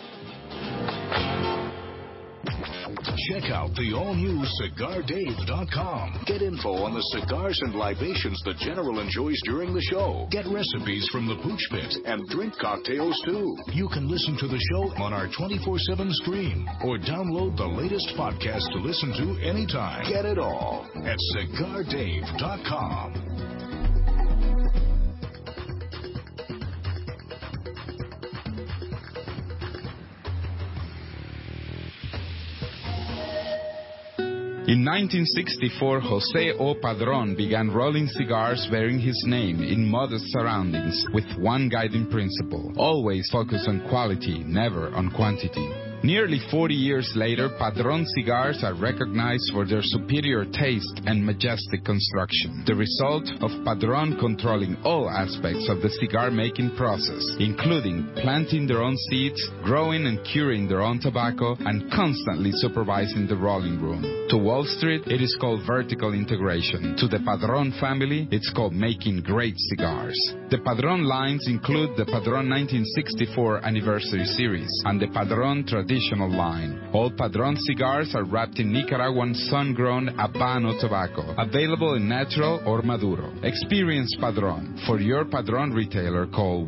S11: Check out the all-new CigarDave.com. Get info on the cigars and libations the General enjoys during the show. Get recipes from the Pooch Pit and drink cocktails, too. You can listen to the show on our 24/7 stream or download the latest podcast to listen to anytime. Get it all at CigarDave.com.
S16: In 1964, Jose O. Padron began rolling cigars bearing his name in modest surroundings with one guiding principle: always focus on quality, never on quantity. Nearly 40 years later, Padron cigars are recognized for their superior taste and majestic construction. The result of Padron controlling all aspects of the cigar-making process, including planting their own seeds, growing and curing their own tobacco, and constantly supervising the rolling room. To Wall Street, it is called vertical integration. To the Padron family, it's called making great cigars. The Padron lines include the Padron 1964 Anniversary Series and the Padron Traditional line. All Padron cigars are wrapped in Nicaraguan sun-grown Habano tobacco, available in natural or Maduro. Experience Padron. For your Padron retailer, call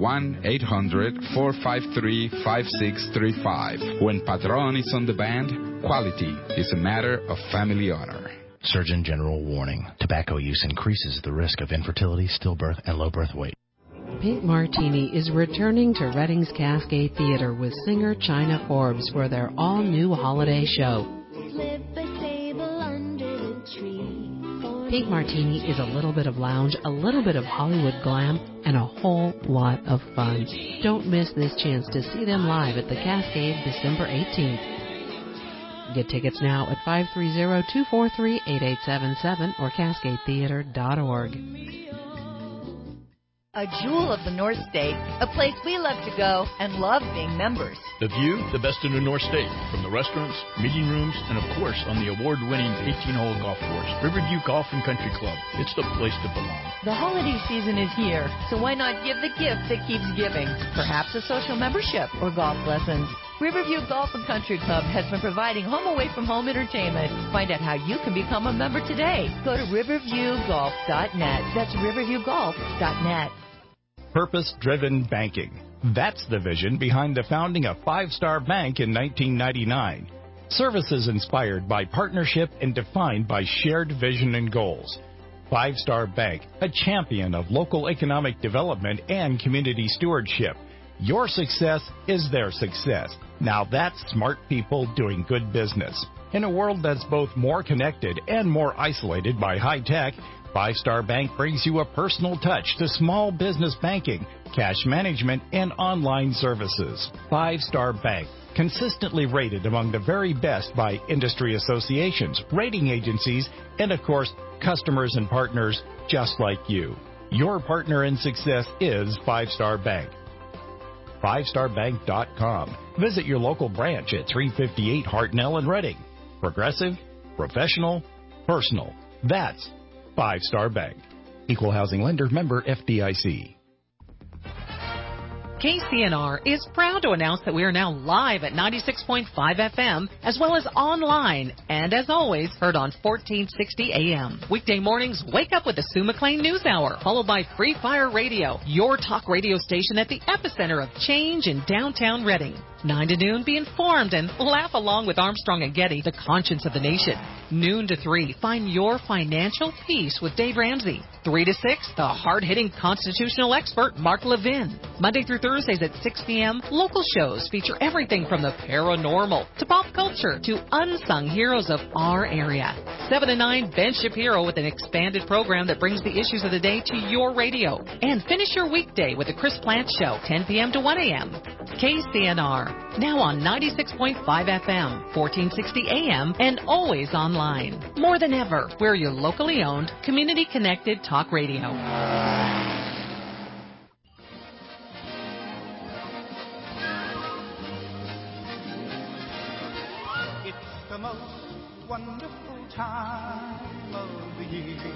S16: 1-800-453-5635. When Padron is on the band, quality is a matter of family honor.
S5: Surgeon General warning. Tobacco use increases the risk of infertility, stillbirth, and low birth weight.
S6: Pink Martini is returning to Reading's Cascade Theater with singer China Forbes for their all-new holiday show. Pink Martini is a little bit of lounge, a little bit of Hollywood glam, and a whole lot of fun. Don't miss this chance to see them live at the Cascade December 18th. Get tickets now at 530-243-8877 or cascadetheater.org.
S17: A jewel of the North State, a place we love to go and love being members.
S18: The view, the best in the North State, from the restaurants, meeting rooms, and of course on the award-winning 18-hole golf course, Riverview Golf and Country Club. It's the place to belong.
S17: The holiday season is here, so why not give the gift that keeps giving? Perhaps a social membership or golf lessons. Riverview Golf and Country Club has been providing home-away-from-home entertainment. Find out how you can become a member today. Go to riverviewgolf.net. That's riverviewgolf.net.
S1: Purpose-driven banking. That's the vision behind the founding of Five Star Bank in 1999. Services inspired by partnership and defined by shared vision and goals. Five Star Bank, a champion of local economic development and community stewardship. Your success is their success. Now that's smart people doing good business. In a world that's both more connected and more isolated by high tech, Five Star Bank brings you a personal touch to small business banking, cash management, and online services. Five Star Bank, consistently rated among the very best by industry associations, rating agencies, and of course, customers and partners just like you. Your partner in success is Five Star Bank. FiveStarBank.com. Visit your local branch at 358 Hartnell in Reading. Progressive, professional, personal. That's Five Star Bank. Equal housing lender, member FDIC.
S19: KCNR is proud to announce that we are now live at 96.5 FM, as well as online, and as always, heard on 1460 AM. Weekday mornings, wake up with the Sue McLean News Hour, followed by Free Fire Radio, your talk radio station at the epicenter of change in downtown Reading. 9 to noon, be informed and laugh along with Armstrong and Getty, the conscience of the nation. Noon to 3, find your financial peace with Dave Ramsey. 3 to 6, the hard-hitting constitutional expert, Mark Levin. Monday through Thursdays at 6 p.m., local shows feature everything from the paranormal to pop culture to unsung heroes of our area. 7 to 9, Ben Shapiro with an expanded program that brings the issues of the day to your radio. And finish your weekday with the Chris Plant Show, 10 p.m. to 1 a.m. KCNR, now on 96.5 FM, 1460 AM, and always online. More than ever, we're your locally owned, community-connected talk radio.
S3: It's the most wonderful time of the year,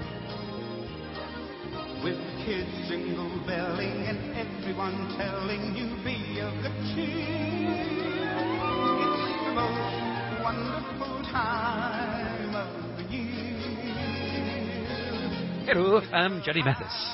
S3: with kids jingle-belling and everyone telling you be of good cheer. It's the most wonderful time of the year.
S12: Hello, I'm Johnny Mathis.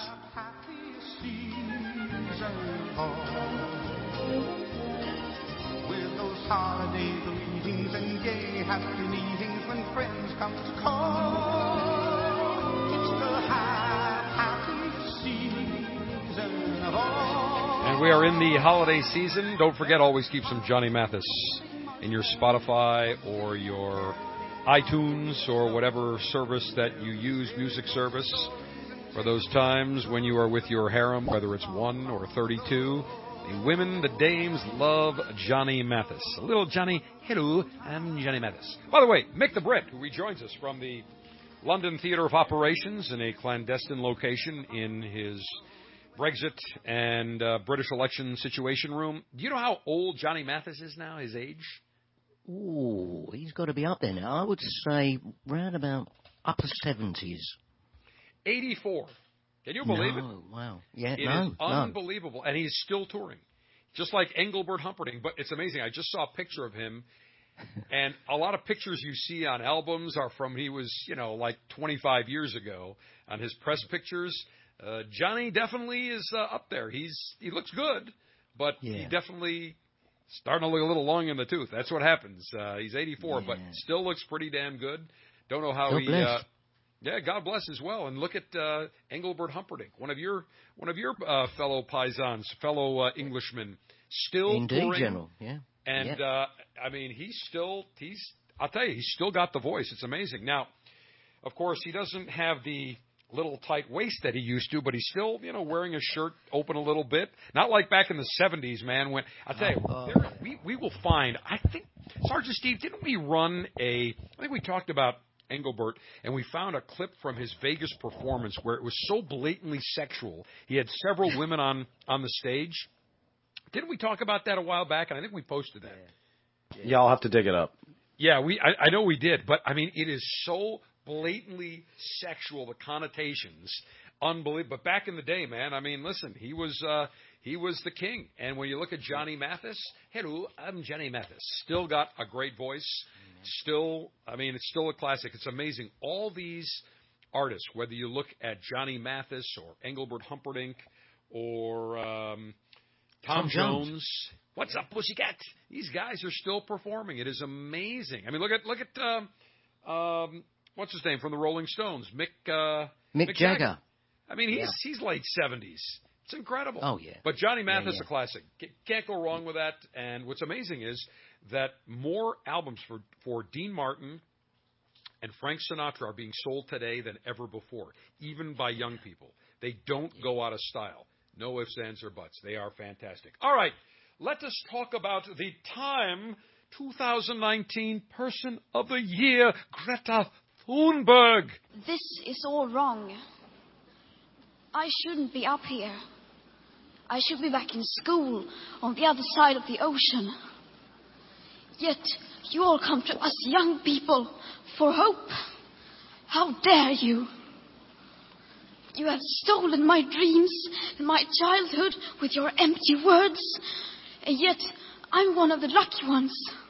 S3: With those holiday greetings and gay happy meetings when friends come to call. It's the happy season of all.
S12: And we are in the holiday season. Don't forget, always keep some Johnny Mathis in your Spotify or your iTunes or whatever service that you use, music service, for those times when you are with your harem, whether it's 1 or 32, The women, the dames, love Johnny Mathis. Little Johnny, hello, I'm Johnny Mathis. By the way, Mick the Brit, who rejoins us from the London Theatre of Operations in a clandestine location in his Brexit and British election situation room. Do you know how old Johnny Mathis is now, his age?
S13: Ooh, he's got to be up there now. I would say round about upper 70s.
S12: 84. Can you believe it?
S13: Wow. Yeah,
S12: It is unbelievable. And he's still touring. Just like Engelbert Humperdinck. But it's amazing. I just saw a picture of him. And a lot of pictures you see on albums are from he was, like 25 years ago on his press pictures. Johnny definitely is up there. He looks good, but he definitely starting to look a little long in the tooth. That's what happens. He's 84, but still looks pretty damn good. Don't know how God bless as well. And look at Engelbert Humperdinck, one of your fellow paisans, fellow Englishmen, still touring.
S13: General. Yeah.
S12: And I mean, I'll tell you, he's still got the voice. It's amazing. Now, of course, he doesn't have the little tight waist that he used to, but he's still, wearing his shirt open a little bit. Not like back in the 70s, man. When I'll tell you, we will find. I think Sergeant Steve, didn't we run I think we talked about Engelbert, and we found a clip from his Vegas performance where it was so blatantly sexual. He had several women on the stage. Didn't we talk about that a while back? And I think we posted that.
S7: Yeah, I'll have to dig it up.
S12: Yeah, I know we did, but I mean, it is so blatantly sexual, the connotations, unbelievable. But back in the day, man, I mean, listen, he was the king. And when you look at Johnny Mathis, hello, I'm Johnny Mathis. Still got a great voice. Still, I mean, it's still a classic. It's amazing. All these artists, whether you look at Johnny Mathis or Engelbert Humperdinck or Tom Jones. What's up, Pussycat? These guys are still performing. It is amazing. I mean, look at what's his name from the Rolling Stones, Mick Jagger. I mean, he's late 70s. It's incredible.
S13: Oh yeah.
S12: But Johnny Mathis, a classic. Can't go wrong with that. And what's amazing is that more albums for Dean Martin and Frank Sinatra are being sold today than ever before, even by young people. They don't go out of style. No ifs, ands, or buts. They are fantastic. All right, let us talk about the Time 2019 Person of the Year, Greta Thunberg.
S8: This is all wrong. I shouldn't be up here. I should be back in school on the other side of the ocean. Yet you all come to us young people for hope. How dare you? You have stolen my dreams and my childhood with your empty words. And yet I'm one of the lucky ones.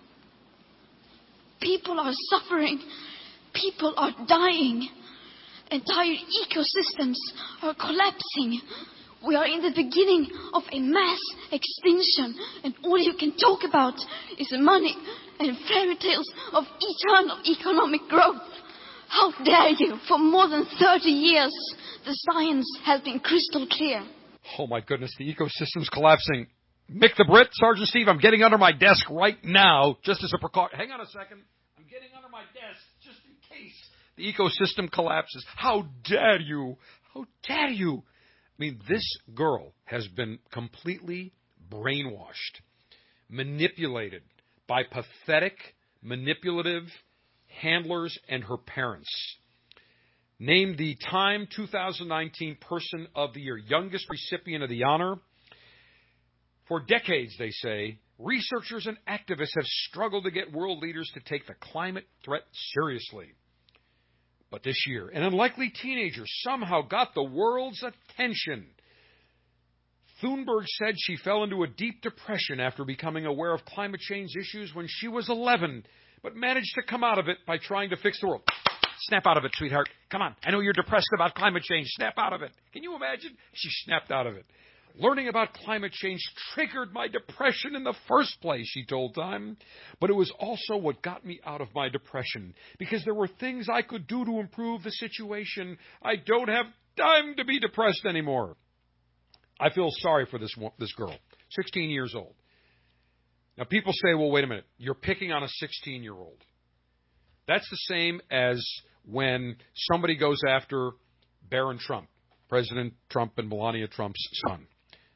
S8: People are suffering. People are dying. Entire ecosystems are collapsing. We are in the beginning of a mass extinction, and all you can talk about is money and fairy tales of eternal economic growth. How dare you? For more than 30 years, the science has been crystal clear.
S12: Oh, my goodness, the ecosystem's collapsing. Mick the Brit, Sergeant Steve, I'm getting under my desk right now, just as a precaution. Hang on a second. I'm getting under my desk just in case the ecosystem collapses. How dare you? How dare you? I mean, this girl has been completely brainwashed, manipulated by pathetic, manipulative handlers and her parents. Named the Time 2019 Person of the Year, youngest recipient of the honor. For decades, they say, researchers and activists have struggled to get world leaders to take the climate threat seriously. But this year, an unlikely teenager somehow got the world's attention. Thunberg said she fell into a deep depression after becoming aware of climate change issues when she was 11, but managed to come out of it by trying to fix the world. Snap out of it, sweetheart. Come on. I know you're depressed about climate change. Snap out of it. Can you imagine? She snapped out of it. Learning about climate change triggered my depression in the first place, she told Time. But it was also what got me out of my depression, because there were things I could do to improve the situation. I don't have time to be depressed anymore. I feel sorry for this girl, 16 years old. Now, people say, well, wait a minute. You're picking on a 16-year-old. That's the same as when somebody goes after Barron Trump, President Trump and Melania Trump's son.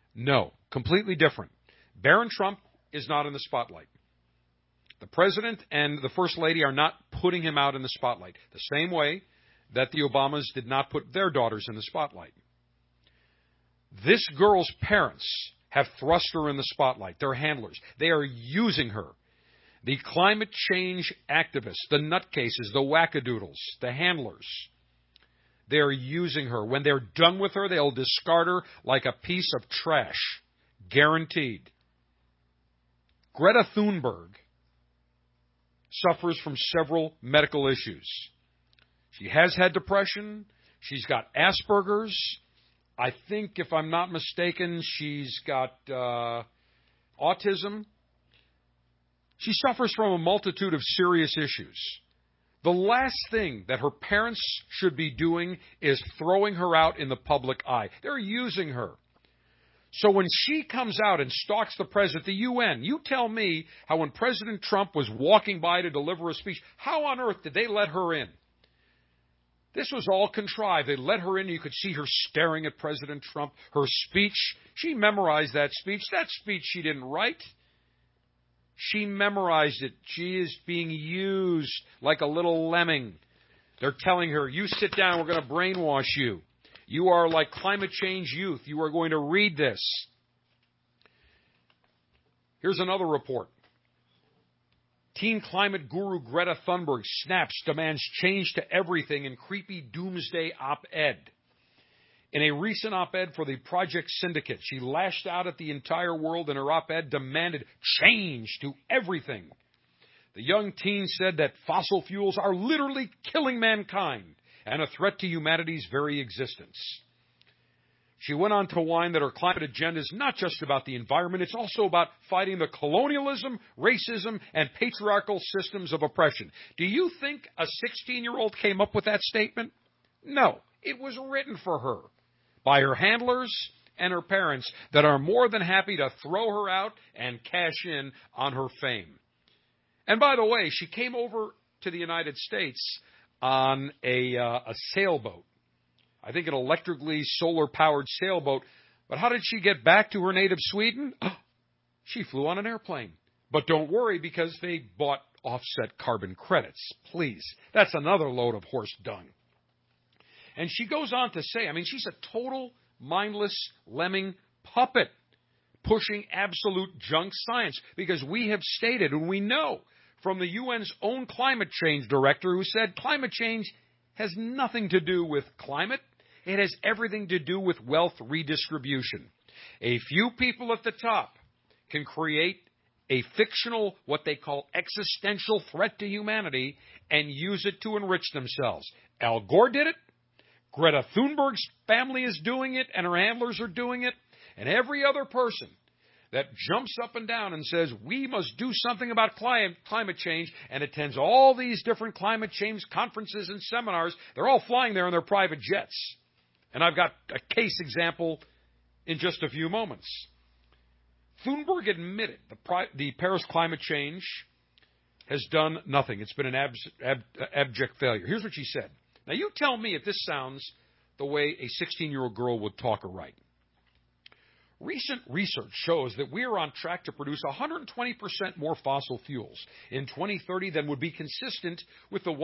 S12: No, completely different. Barron Trump is not in the spotlight. The president and the first lady are not putting him out in the spotlight, the same way that the Obamas did not put their daughters in the spotlight. This girl's parents have thrust her in the spotlight, their handlers. They are using her. The climate change activists, the nutcases, the wackadoodles, the handlers, they are using her. When they're done with her, they'll discard her like a piece of trash. Guaranteed. Greta Thunberg suffers from several medical issues. She has had depression. She's got Asperger's. I think, if I'm not mistaken, she's got autism. She suffers from a multitude of serious issues. The last thing that her parents should be doing is throwing her out in the public eye. They're using her. So when she comes out and stalks the president, the UN, you tell me how when President Trump was walking by to deliver a speech, how on earth did they let her in? This was all contrived. They let her in. You could see her staring at President Trump. Her speech, she memorized that speech. That speech she didn't write. She memorized it. She is being used like a little lemming. They're telling her, you sit down, we're going to brainwash you. You are like climate change youth. You are going to read this. Here's another report. Teen climate guru Greta Thunberg snaps, demands change to everything in creepy doomsday op-ed. In a recent op-ed for the Project Syndicate, she lashed out at the entire world in her op-ed, demanded change to everything. The young teen said that fossil fuels are literally killing mankind and a threat to humanity's very existence. She went on to whine that her climate agenda is not just about the environment, it's also about fighting the colonialism, racism, and patriarchal systems of oppression. Do you think a 16-year-old came up with that statement? No, it was written for her by her handlers and her parents that are more than happy to throw her out and cash in on her fame. And by the way, she came over to the United States on a sailboat. I think an electrically solar-powered sailboat. But how did she get back to her native Sweden? She flew on an airplane. But don't worry, because they bought offset carbon credits. Please. That's another load of horse dung. And she goes on to say, she's a total mindless lemming puppet pushing absolute junk science. Because we have stated, and we know from the UN's own climate change director who said climate change has nothing to do with climate. It has everything to do with wealth redistribution. A few people at the top can create a fictional, what they call existential threat to humanity and use it to enrich themselves. Al Gore did it. Greta Thunberg's family is doing it, and her handlers are doing it. And every other person that jumps up and down and says, we must do something about climate change, and attends all these different climate change conferences and seminars, they're all flying there in their private jets. And I've got a case example in just a few moments. Thunberg admitted the Paris climate change has done nothing. It's been an abject failure. Here's what she said. Now, you tell me if this sounds the way a 16-year-old girl would talk or write. Recent research shows that we are on track to produce 120% more fossil fuels in 2030 than would be consistent with the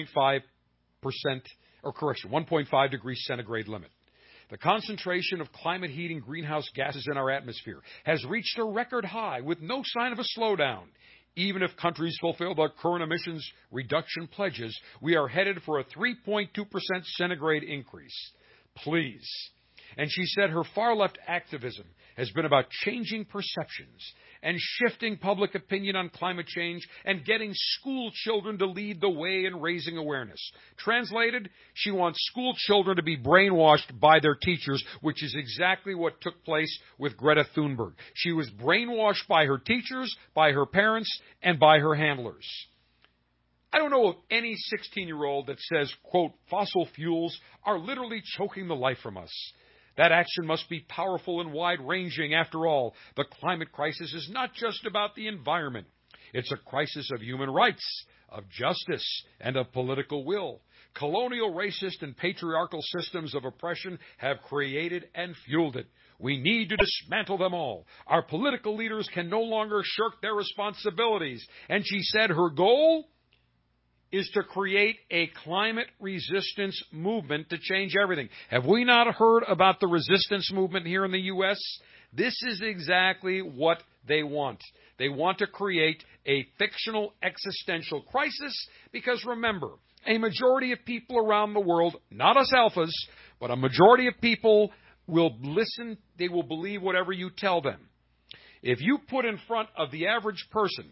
S12: 1.5 degrees centigrade limit. The concentration of climate heating greenhouse gases in our atmosphere has reached a record high with no sign of a slowdown. Even if countries fulfill their current emissions reduction pledges, we are headed for a 3.2% centigrade increase. Please. And she said her far-left activism has been about changing perceptions and shifting public opinion on climate change and getting school children to lead the way in raising awareness. Translated, she wants school children to be brainwashed by their teachers, which is exactly what took place with Greta Thunberg. She was brainwashed by her teachers, by her parents, and by her handlers. I don't know of any 16-year-old that says, quote, fossil fuels are literally choking the life from us. That action must be powerful and wide-ranging. After all, the climate crisis is not just about the environment. It's a crisis of human rights, of justice, and of political will. Colonial, racist, and patriarchal systems of oppression have created and fueled it. We need to dismantle them all. Our political leaders can no longer shirk their responsibilities. And she said her goal is to create a climate resistance movement to change everything. Have we not heard about the resistance movement here in the U.S.? This is exactly what they want. They want to create a fictional existential crisis because, remember, a majority of people around the world, not us alphas, but a majority of people will listen, they will believe whatever you tell them. If you put in front of the average person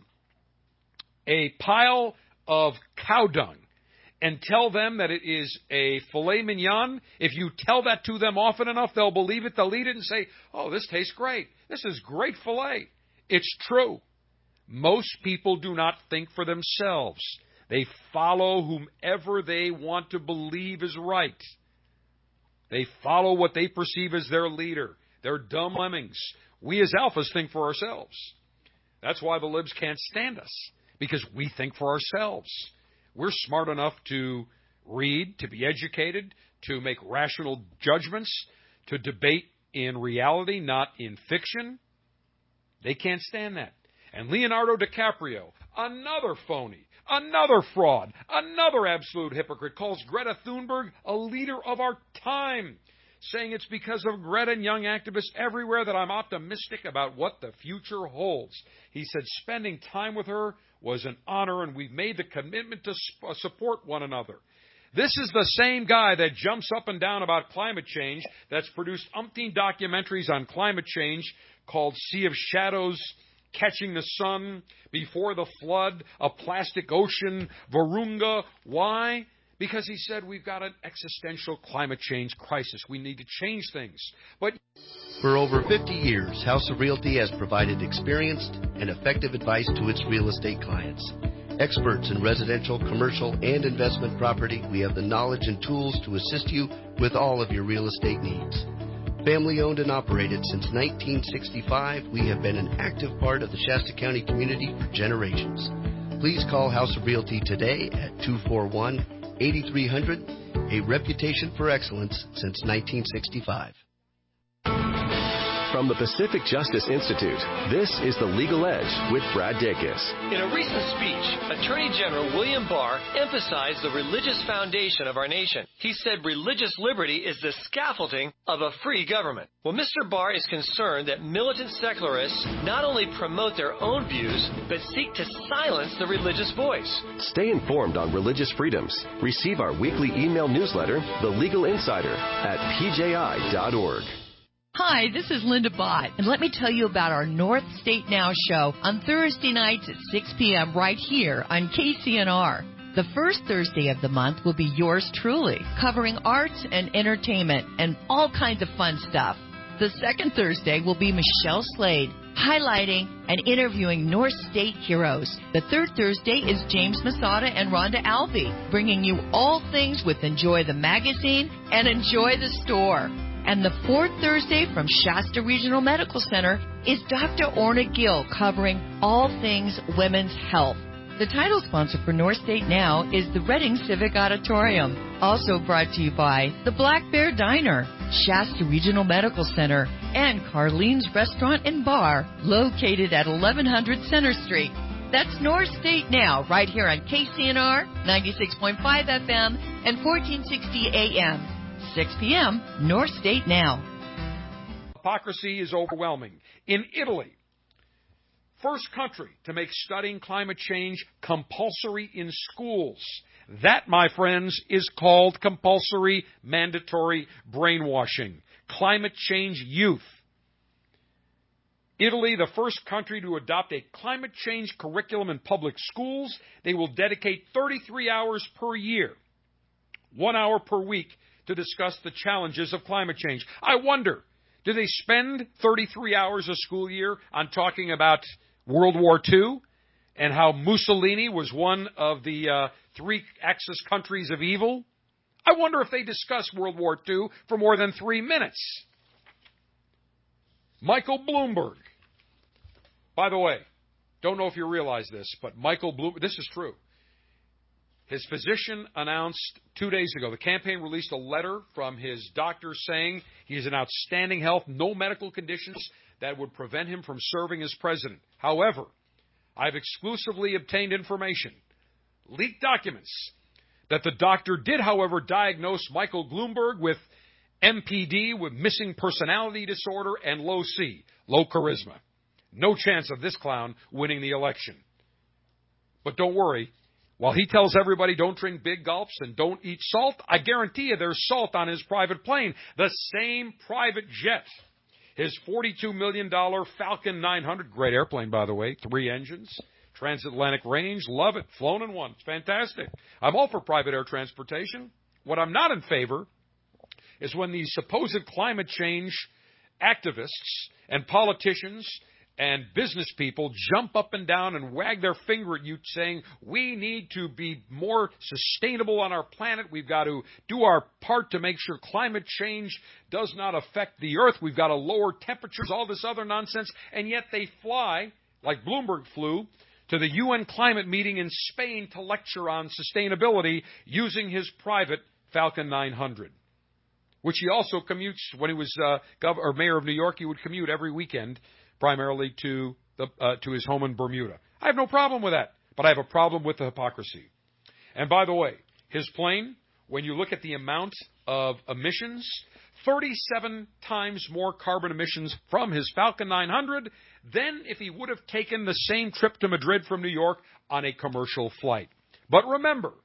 S12: a pile of cow dung and tell them that it is a filet mignon, if you tell that to them often enough, they'll believe it, they'll eat it and say, oh, this tastes great. This is great filet. It's true. Most people do not think for themselves. They follow whomever they want to believe is right. They follow what they perceive as their leader. They're dumb lemmings. We as alphas think for ourselves. That's why the libs can't stand us, because we think for ourselves. We're smart enough to read, to be educated, to make rational judgments, to debate in reality, not in fiction. They can't stand that. And Leonardo DiCaprio, another phony, another fraud, another absolute hypocrite, calls Greta Thunberg a leader of our time, saying it's because of Greta and young activists everywhere that I'm optimistic about what the future holds. He said spending time with her was an honor, and we've made the commitment to support one another. This is the same guy that jumps up and down about climate change, that's produced umpteen documentaries on climate change called Sea of Shadows, Catching the Sun, Before the Flood, A Plastic Ocean, Virunga. Why? Because he said we've got an existential climate change crisis. We need to change things. But
S7: for over 50 years, House of Realty has provided experienced and effective advice to its real estate clients. Experts in residential, commercial, and investment property, we have the knowledge and tools to assist you with all of your real estate needs. Family owned and operated since 1965, we have been an active part of the Shasta County community for generations. Please call House of Realty today at 241-8300, a reputation for excellence since 1965.
S10: From the Pacific Justice Institute, this is The Legal Edge with Brad Dacus.
S20: In a recent speech, Attorney General William Barr emphasized the religious foundation of our nation. He said religious liberty is the scaffolding of a free government. Well, Mr. Barr is concerned that militant secularists not only promote their own views, but seek to silence the religious voice.
S10: Stay informed on religious freedoms. Receive our weekly email newsletter, The Legal Insider, at pji.org.
S17: Hi, this is Linda Bott, and let me tell you about our North State Now show on Thursday nights at 6 p.m. right here on KCNR. The first Thursday of the month will be yours truly, covering arts and entertainment and all kinds of fun stuff. The second Thursday will be Michelle Slade, highlighting and interviewing North State heroes. The third Thursday is James Masada and Rhonda Alvey, bringing you all things with Enjoy the Magazine and Enjoy the Store. And the fourth Thursday from Shasta Regional Medical Center is Dr. Orna Gill, covering all things women's health. The title sponsor for North State Now is the Reading Civic Auditorium. Also brought to you by the Black Bear Diner, Shasta Regional Medical Center, and Carlene's Restaurant and Bar, located at 1100 Center Street. That's North State Now, right here on KCNR, 96.5 FM, and 1460 AM. 6 p.m., North State Now.
S12: Hypocrisy is overwhelming. In Italy, first country to make studying climate change compulsory in schools. That, my friends, is called compulsory mandatory brainwashing. Climate change youth. Italy, the first country to adopt a climate change curriculum in public schools. They will dedicate 33 hours per year, 1 hour per week, to discuss the challenges of climate change. I wonder, do they spend 33 hours a school year on talking about World War II and how Mussolini was one of the three Axis countries of evil? I wonder if they discuss World War II for more than 3 minutes. Michael Bloomberg. By the way, don't know if you realize this, but Michael Bloomberg, this is true. His physician announced 2 days ago, the campaign released a letter from his doctor saying he's in outstanding health, no medical conditions that would prevent him from serving as president. However, I've exclusively obtained information, leaked documents, that the doctor did, however, diagnose Michael Bloomberg with MPD, with missing personality disorder, and low C, low charisma. No chance of this clown winning the election. But don't worry. While he tells everybody don't drink big gulps and don't eat salt, I guarantee you there's salt on his private plane, the same private jet. His $42 million Falcon 900, great airplane, by the way, 3 engines, transatlantic range, love it, flown in one, it's fantastic. I'm all for private air transportation. What I'm not in favor is when these supposed climate change activists and politicians and business people jump up and down and wag their finger at you saying, we need to be more sustainable on our planet. We've got to do our part to make sure climate change does not affect the earth. We've got to lower temperatures, all this other nonsense. And yet they fly, like Bloomberg flew, to the UN climate meeting in Spain to lecture on sustainability using his private Falcon 900, which he also commutes. When he was mayor of New York, he would commute every weekend primarily to his home in Bermuda. I have no problem with that, but I have a problem with the hypocrisy. And by the way, his plane, when you look at the amount of emissions, 37 times more carbon emissions from his Falcon 900 than if he would have taken the same trip to Madrid from New York on a commercial flight. But remember,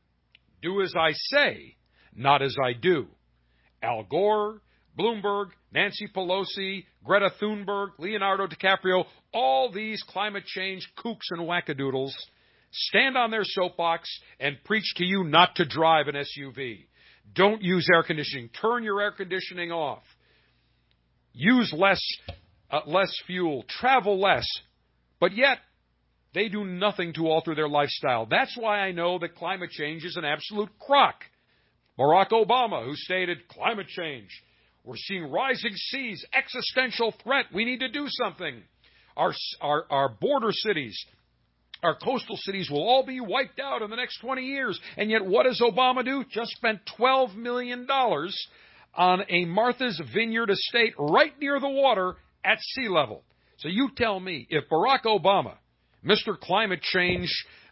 S12: do as I say, not as I do. Al Gore, Bloomberg, Nancy Pelosi, Greta Thunberg, Leonardo DiCaprio, all these climate change kooks and wackadoodles stand on their soapbox and preach to you not to drive an SUV. Don't use air conditioning. Turn your air conditioning off. Use less fuel. Travel less. But yet, they do nothing to alter their lifestyle. That's why I know that climate change is an absolute crock. Barack Obama, who stated, climate change, we're seeing rising seas, existential threat. We need to do something. Our border cities, our coastal cities will all be wiped out in the next 20 years. And yet what does Obama do? Just spent $12 million on a Martha's Vineyard estate right near the water at sea level. So you tell me, if Barack Obama, Mr. Climate Change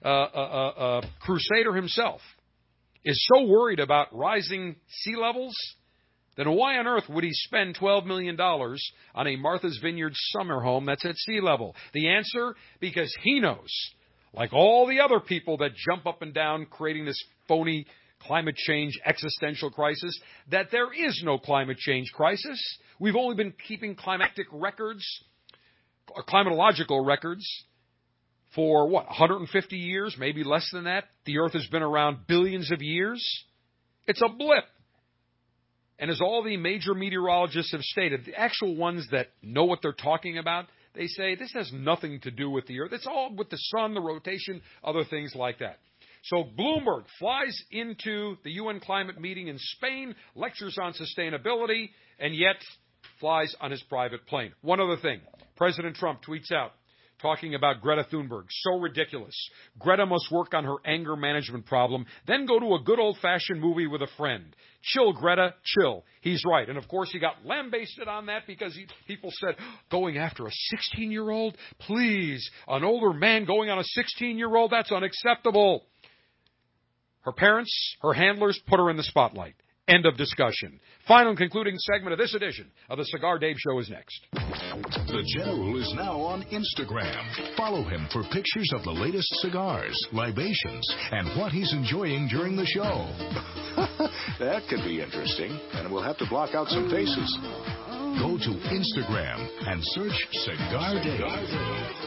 S12: crusader himself, is so worried about rising sea levels, then why on earth would he spend $12 million on a Martha's Vineyard summer home that's at sea level? The answer, because he knows, like all the other people that jump up and down creating this phony climate change existential crisis, that there is no climate change crisis. We've only been keeping climatic records, climatological records, for 150 years, maybe less than that. The Earth has been around billions of years. It's a blip. And as all the major meteorologists have stated, the actual ones that know what they're talking about, they say this has nothing to do with the Earth. It's all with the sun, the rotation, other things like that. So Bloomberg flies into the UN climate meeting in Spain, lectures on sustainability, and yet flies on his private plane. One other thing. President Trump tweets out, talking about Greta Thunberg. So ridiculous. Greta must work on her anger management problem, then go to a good old-fashioned movie with a friend. Chill, Greta, chill. He's right. And, of course, he got lambasted on that because people said, going after a 16-year-old? Please, an older man going on a 16-year-old? That's unacceptable. Her parents, her handlers, put her in the spotlight. End of discussion. Final and concluding segment of this edition of the Cigar Dave Show is next.
S11: The General is now on Instagram. Follow him for pictures of the latest cigars, libations, and what he's enjoying during the show.
S21: That could be interesting, and we'll have to block out some faces.
S11: Go to Instagram and search Cigar Dave.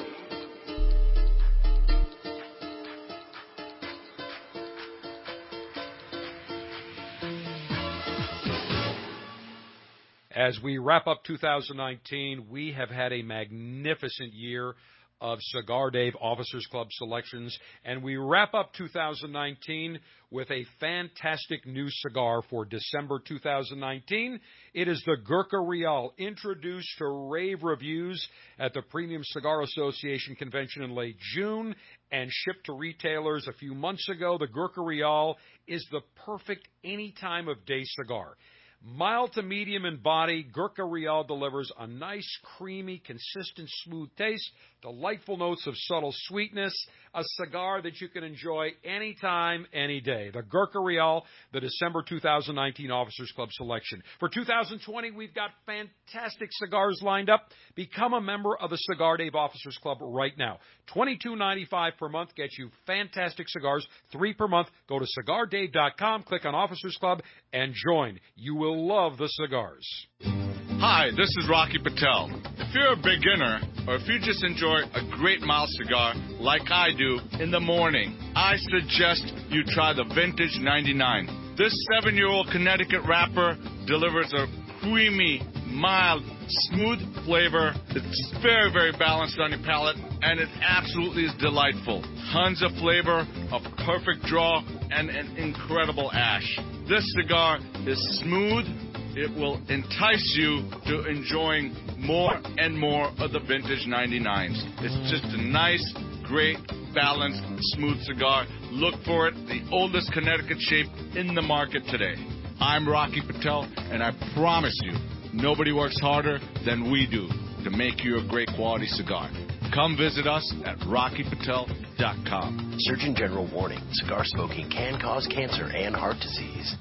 S12: As we wrap up 2019, we have had a magnificent year of Cigar Dave Officers Club selections. And we wrap up 2019 with a fantastic new cigar for December 2019. It is the Gurkha Real, introduced to rave reviews at the Premium Cigar Association convention in late June and shipped to retailers a few months ago. The Gurkha Real is the perfect any time of day cigar. Mild to medium in body, Gurkha Real delivers a nice, creamy, consistent, smooth taste, delightful notes of subtle sweetness, a cigar that you can enjoy anytime, any day. The Gurkha Real, the December 2019 Officers Club selection. For 2020, we've got fantastic cigars lined up. Become a member of the Cigar Dave Officers Club right now. $22.95 per month gets you fantastic cigars, 3 per month. Go to CigarDave.com, click on Officers Club, and join. You will love the cigars.
S9: Hi, this is Rocky Patel. If you're a beginner, or if you just enjoy a great mild cigar like I do in the morning, I suggest you try the Vintage 99. This 7-year-old Connecticut wrapper delivers a creamy, mild, smooth flavor. It's very, very balanced on your palate, and it absolutely is delightful. Tons of flavor, a perfect draw, and an incredible ash. This cigar is smooth. It will entice you to enjoying more and more of the Vintage 99s. It's just a nice, great, balanced, smooth cigar. Look for it, the oldest Connecticut shape in the market today. I'm Rocky Patel, and I promise you, nobody works harder than we do to make you a great quality cigar. Come visit us at RockyPatel.com.
S22: Surgeon General warning, cigar smoking can cause cancer and heart disease.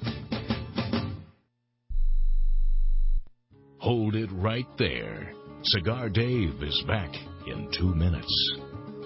S11: Hold it right there. Cigar Dave is back in 2 minutes.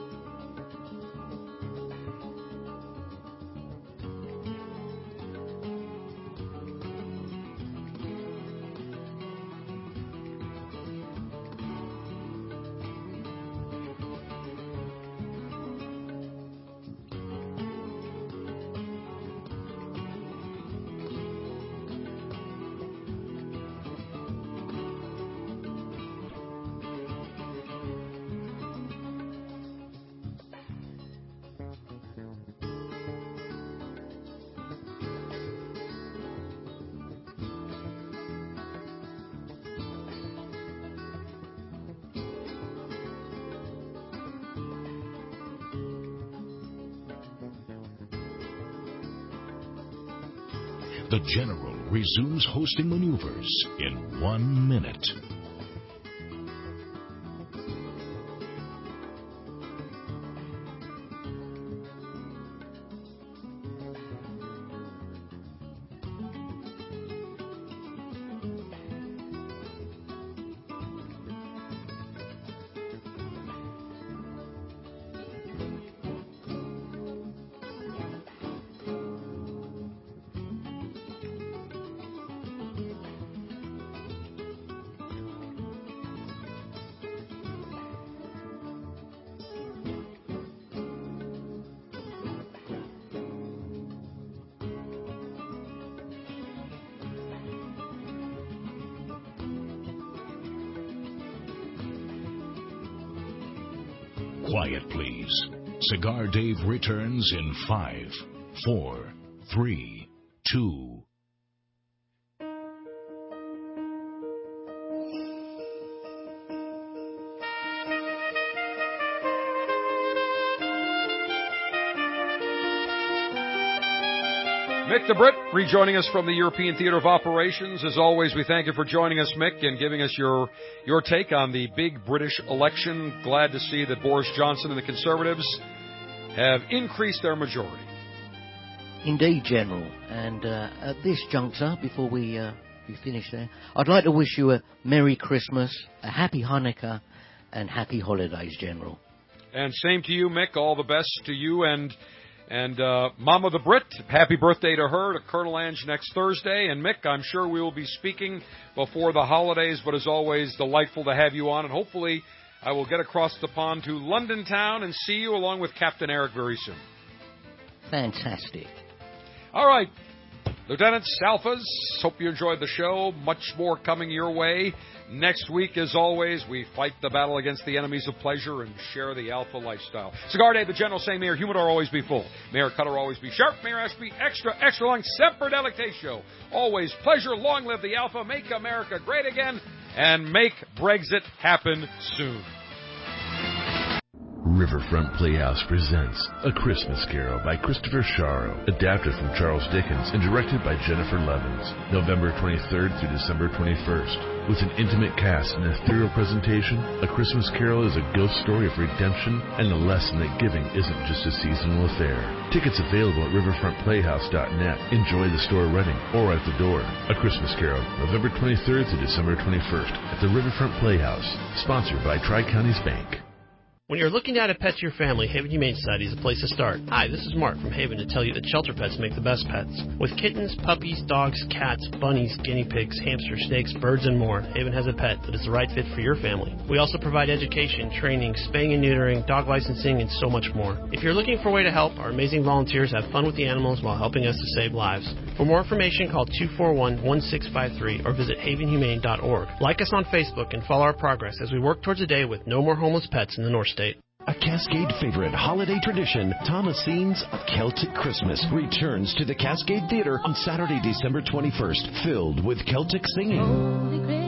S11: The General resumes hosting maneuvers in 1 minute. Quiet, please. Cigar Dave returns in 5, 4, 3, 2.
S12: Mick the Brit, rejoining us from the European Theater of Operations. As always, we thank you for joining us, Mick, and giving us your take on the big British election. Glad to see that Boris Johnson and the Conservatives have increased their majority.
S13: Indeed, General. And at this juncture, before we finish there, I'd like to wish you a Merry Christmas, a Happy Hanukkah, and Happy Holidays, General.
S12: And same to you, Mick. All the best to you and Mama the Brit. Happy birthday to her, to Colonel Ange next Thursday. And Mick, I'm sure we will be speaking before the holidays, but as always, delightful to have you on. And hopefully I will get across the pond to London town and see you along with Captain Eric very soon.
S13: Fantastic.
S12: All right. Lieutenants, Alphas, hope you enjoyed the show. Much more coming your way. Next week, as always, we fight the battle against the enemies of pleasure and share the Alpha lifestyle. Cigar Day, the General saying, Mayor Humidor always be full. Mayor Cutter always be sharp. Mayor Ashby extra, extra long. Semper Delectatio. Always pleasure. Long live the Alpha. Make America great again. And make Brexit happen soon.
S2: Riverfront Playhouse presents A Christmas Carol by Christopher Sharrow, adapted from Charles Dickens and directed by Jennifer Levins, November 23rd through December 21st. With an intimate cast and ethereal presentation, A Christmas Carol is a ghost story of redemption and a lesson that giving isn't just a seasonal affair. Tickets available at riverfrontplayhouse.net. Enjoy the store running or at the door. A Christmas Carol, November 23rd through December 21st at the Riverfront Playhouse, sponsored by Tri-Counties Bank.
S14: When you're looking to add a pet to your family, Haven Humane Society is a place to start. Hi, this is Mark from Haven to tell you that shelter pets make the best pets. With kittens, puppies, dogs, cats, bunnies, guinea pigs, hamsters, snakes, birds, and more, Haven has a pet that is the right fit for your family. We also provide education, training, spaying and neutering, dog licensing, and so much more. If you're looking for a way to help, our amazing volunteers have fun with the animals while helping us to save lives. For more information, call 241-1653 or visit havenhumane.org. Like us on Facebook and follow our progress as we work towards a day with no more homeless pets in the North State.
S23: A Cascade favorite holiday tradition, Thomasine's A Celtic Christmas, returns to the Cascade Theater on Saturday, December 21st, filled with Celtic singing.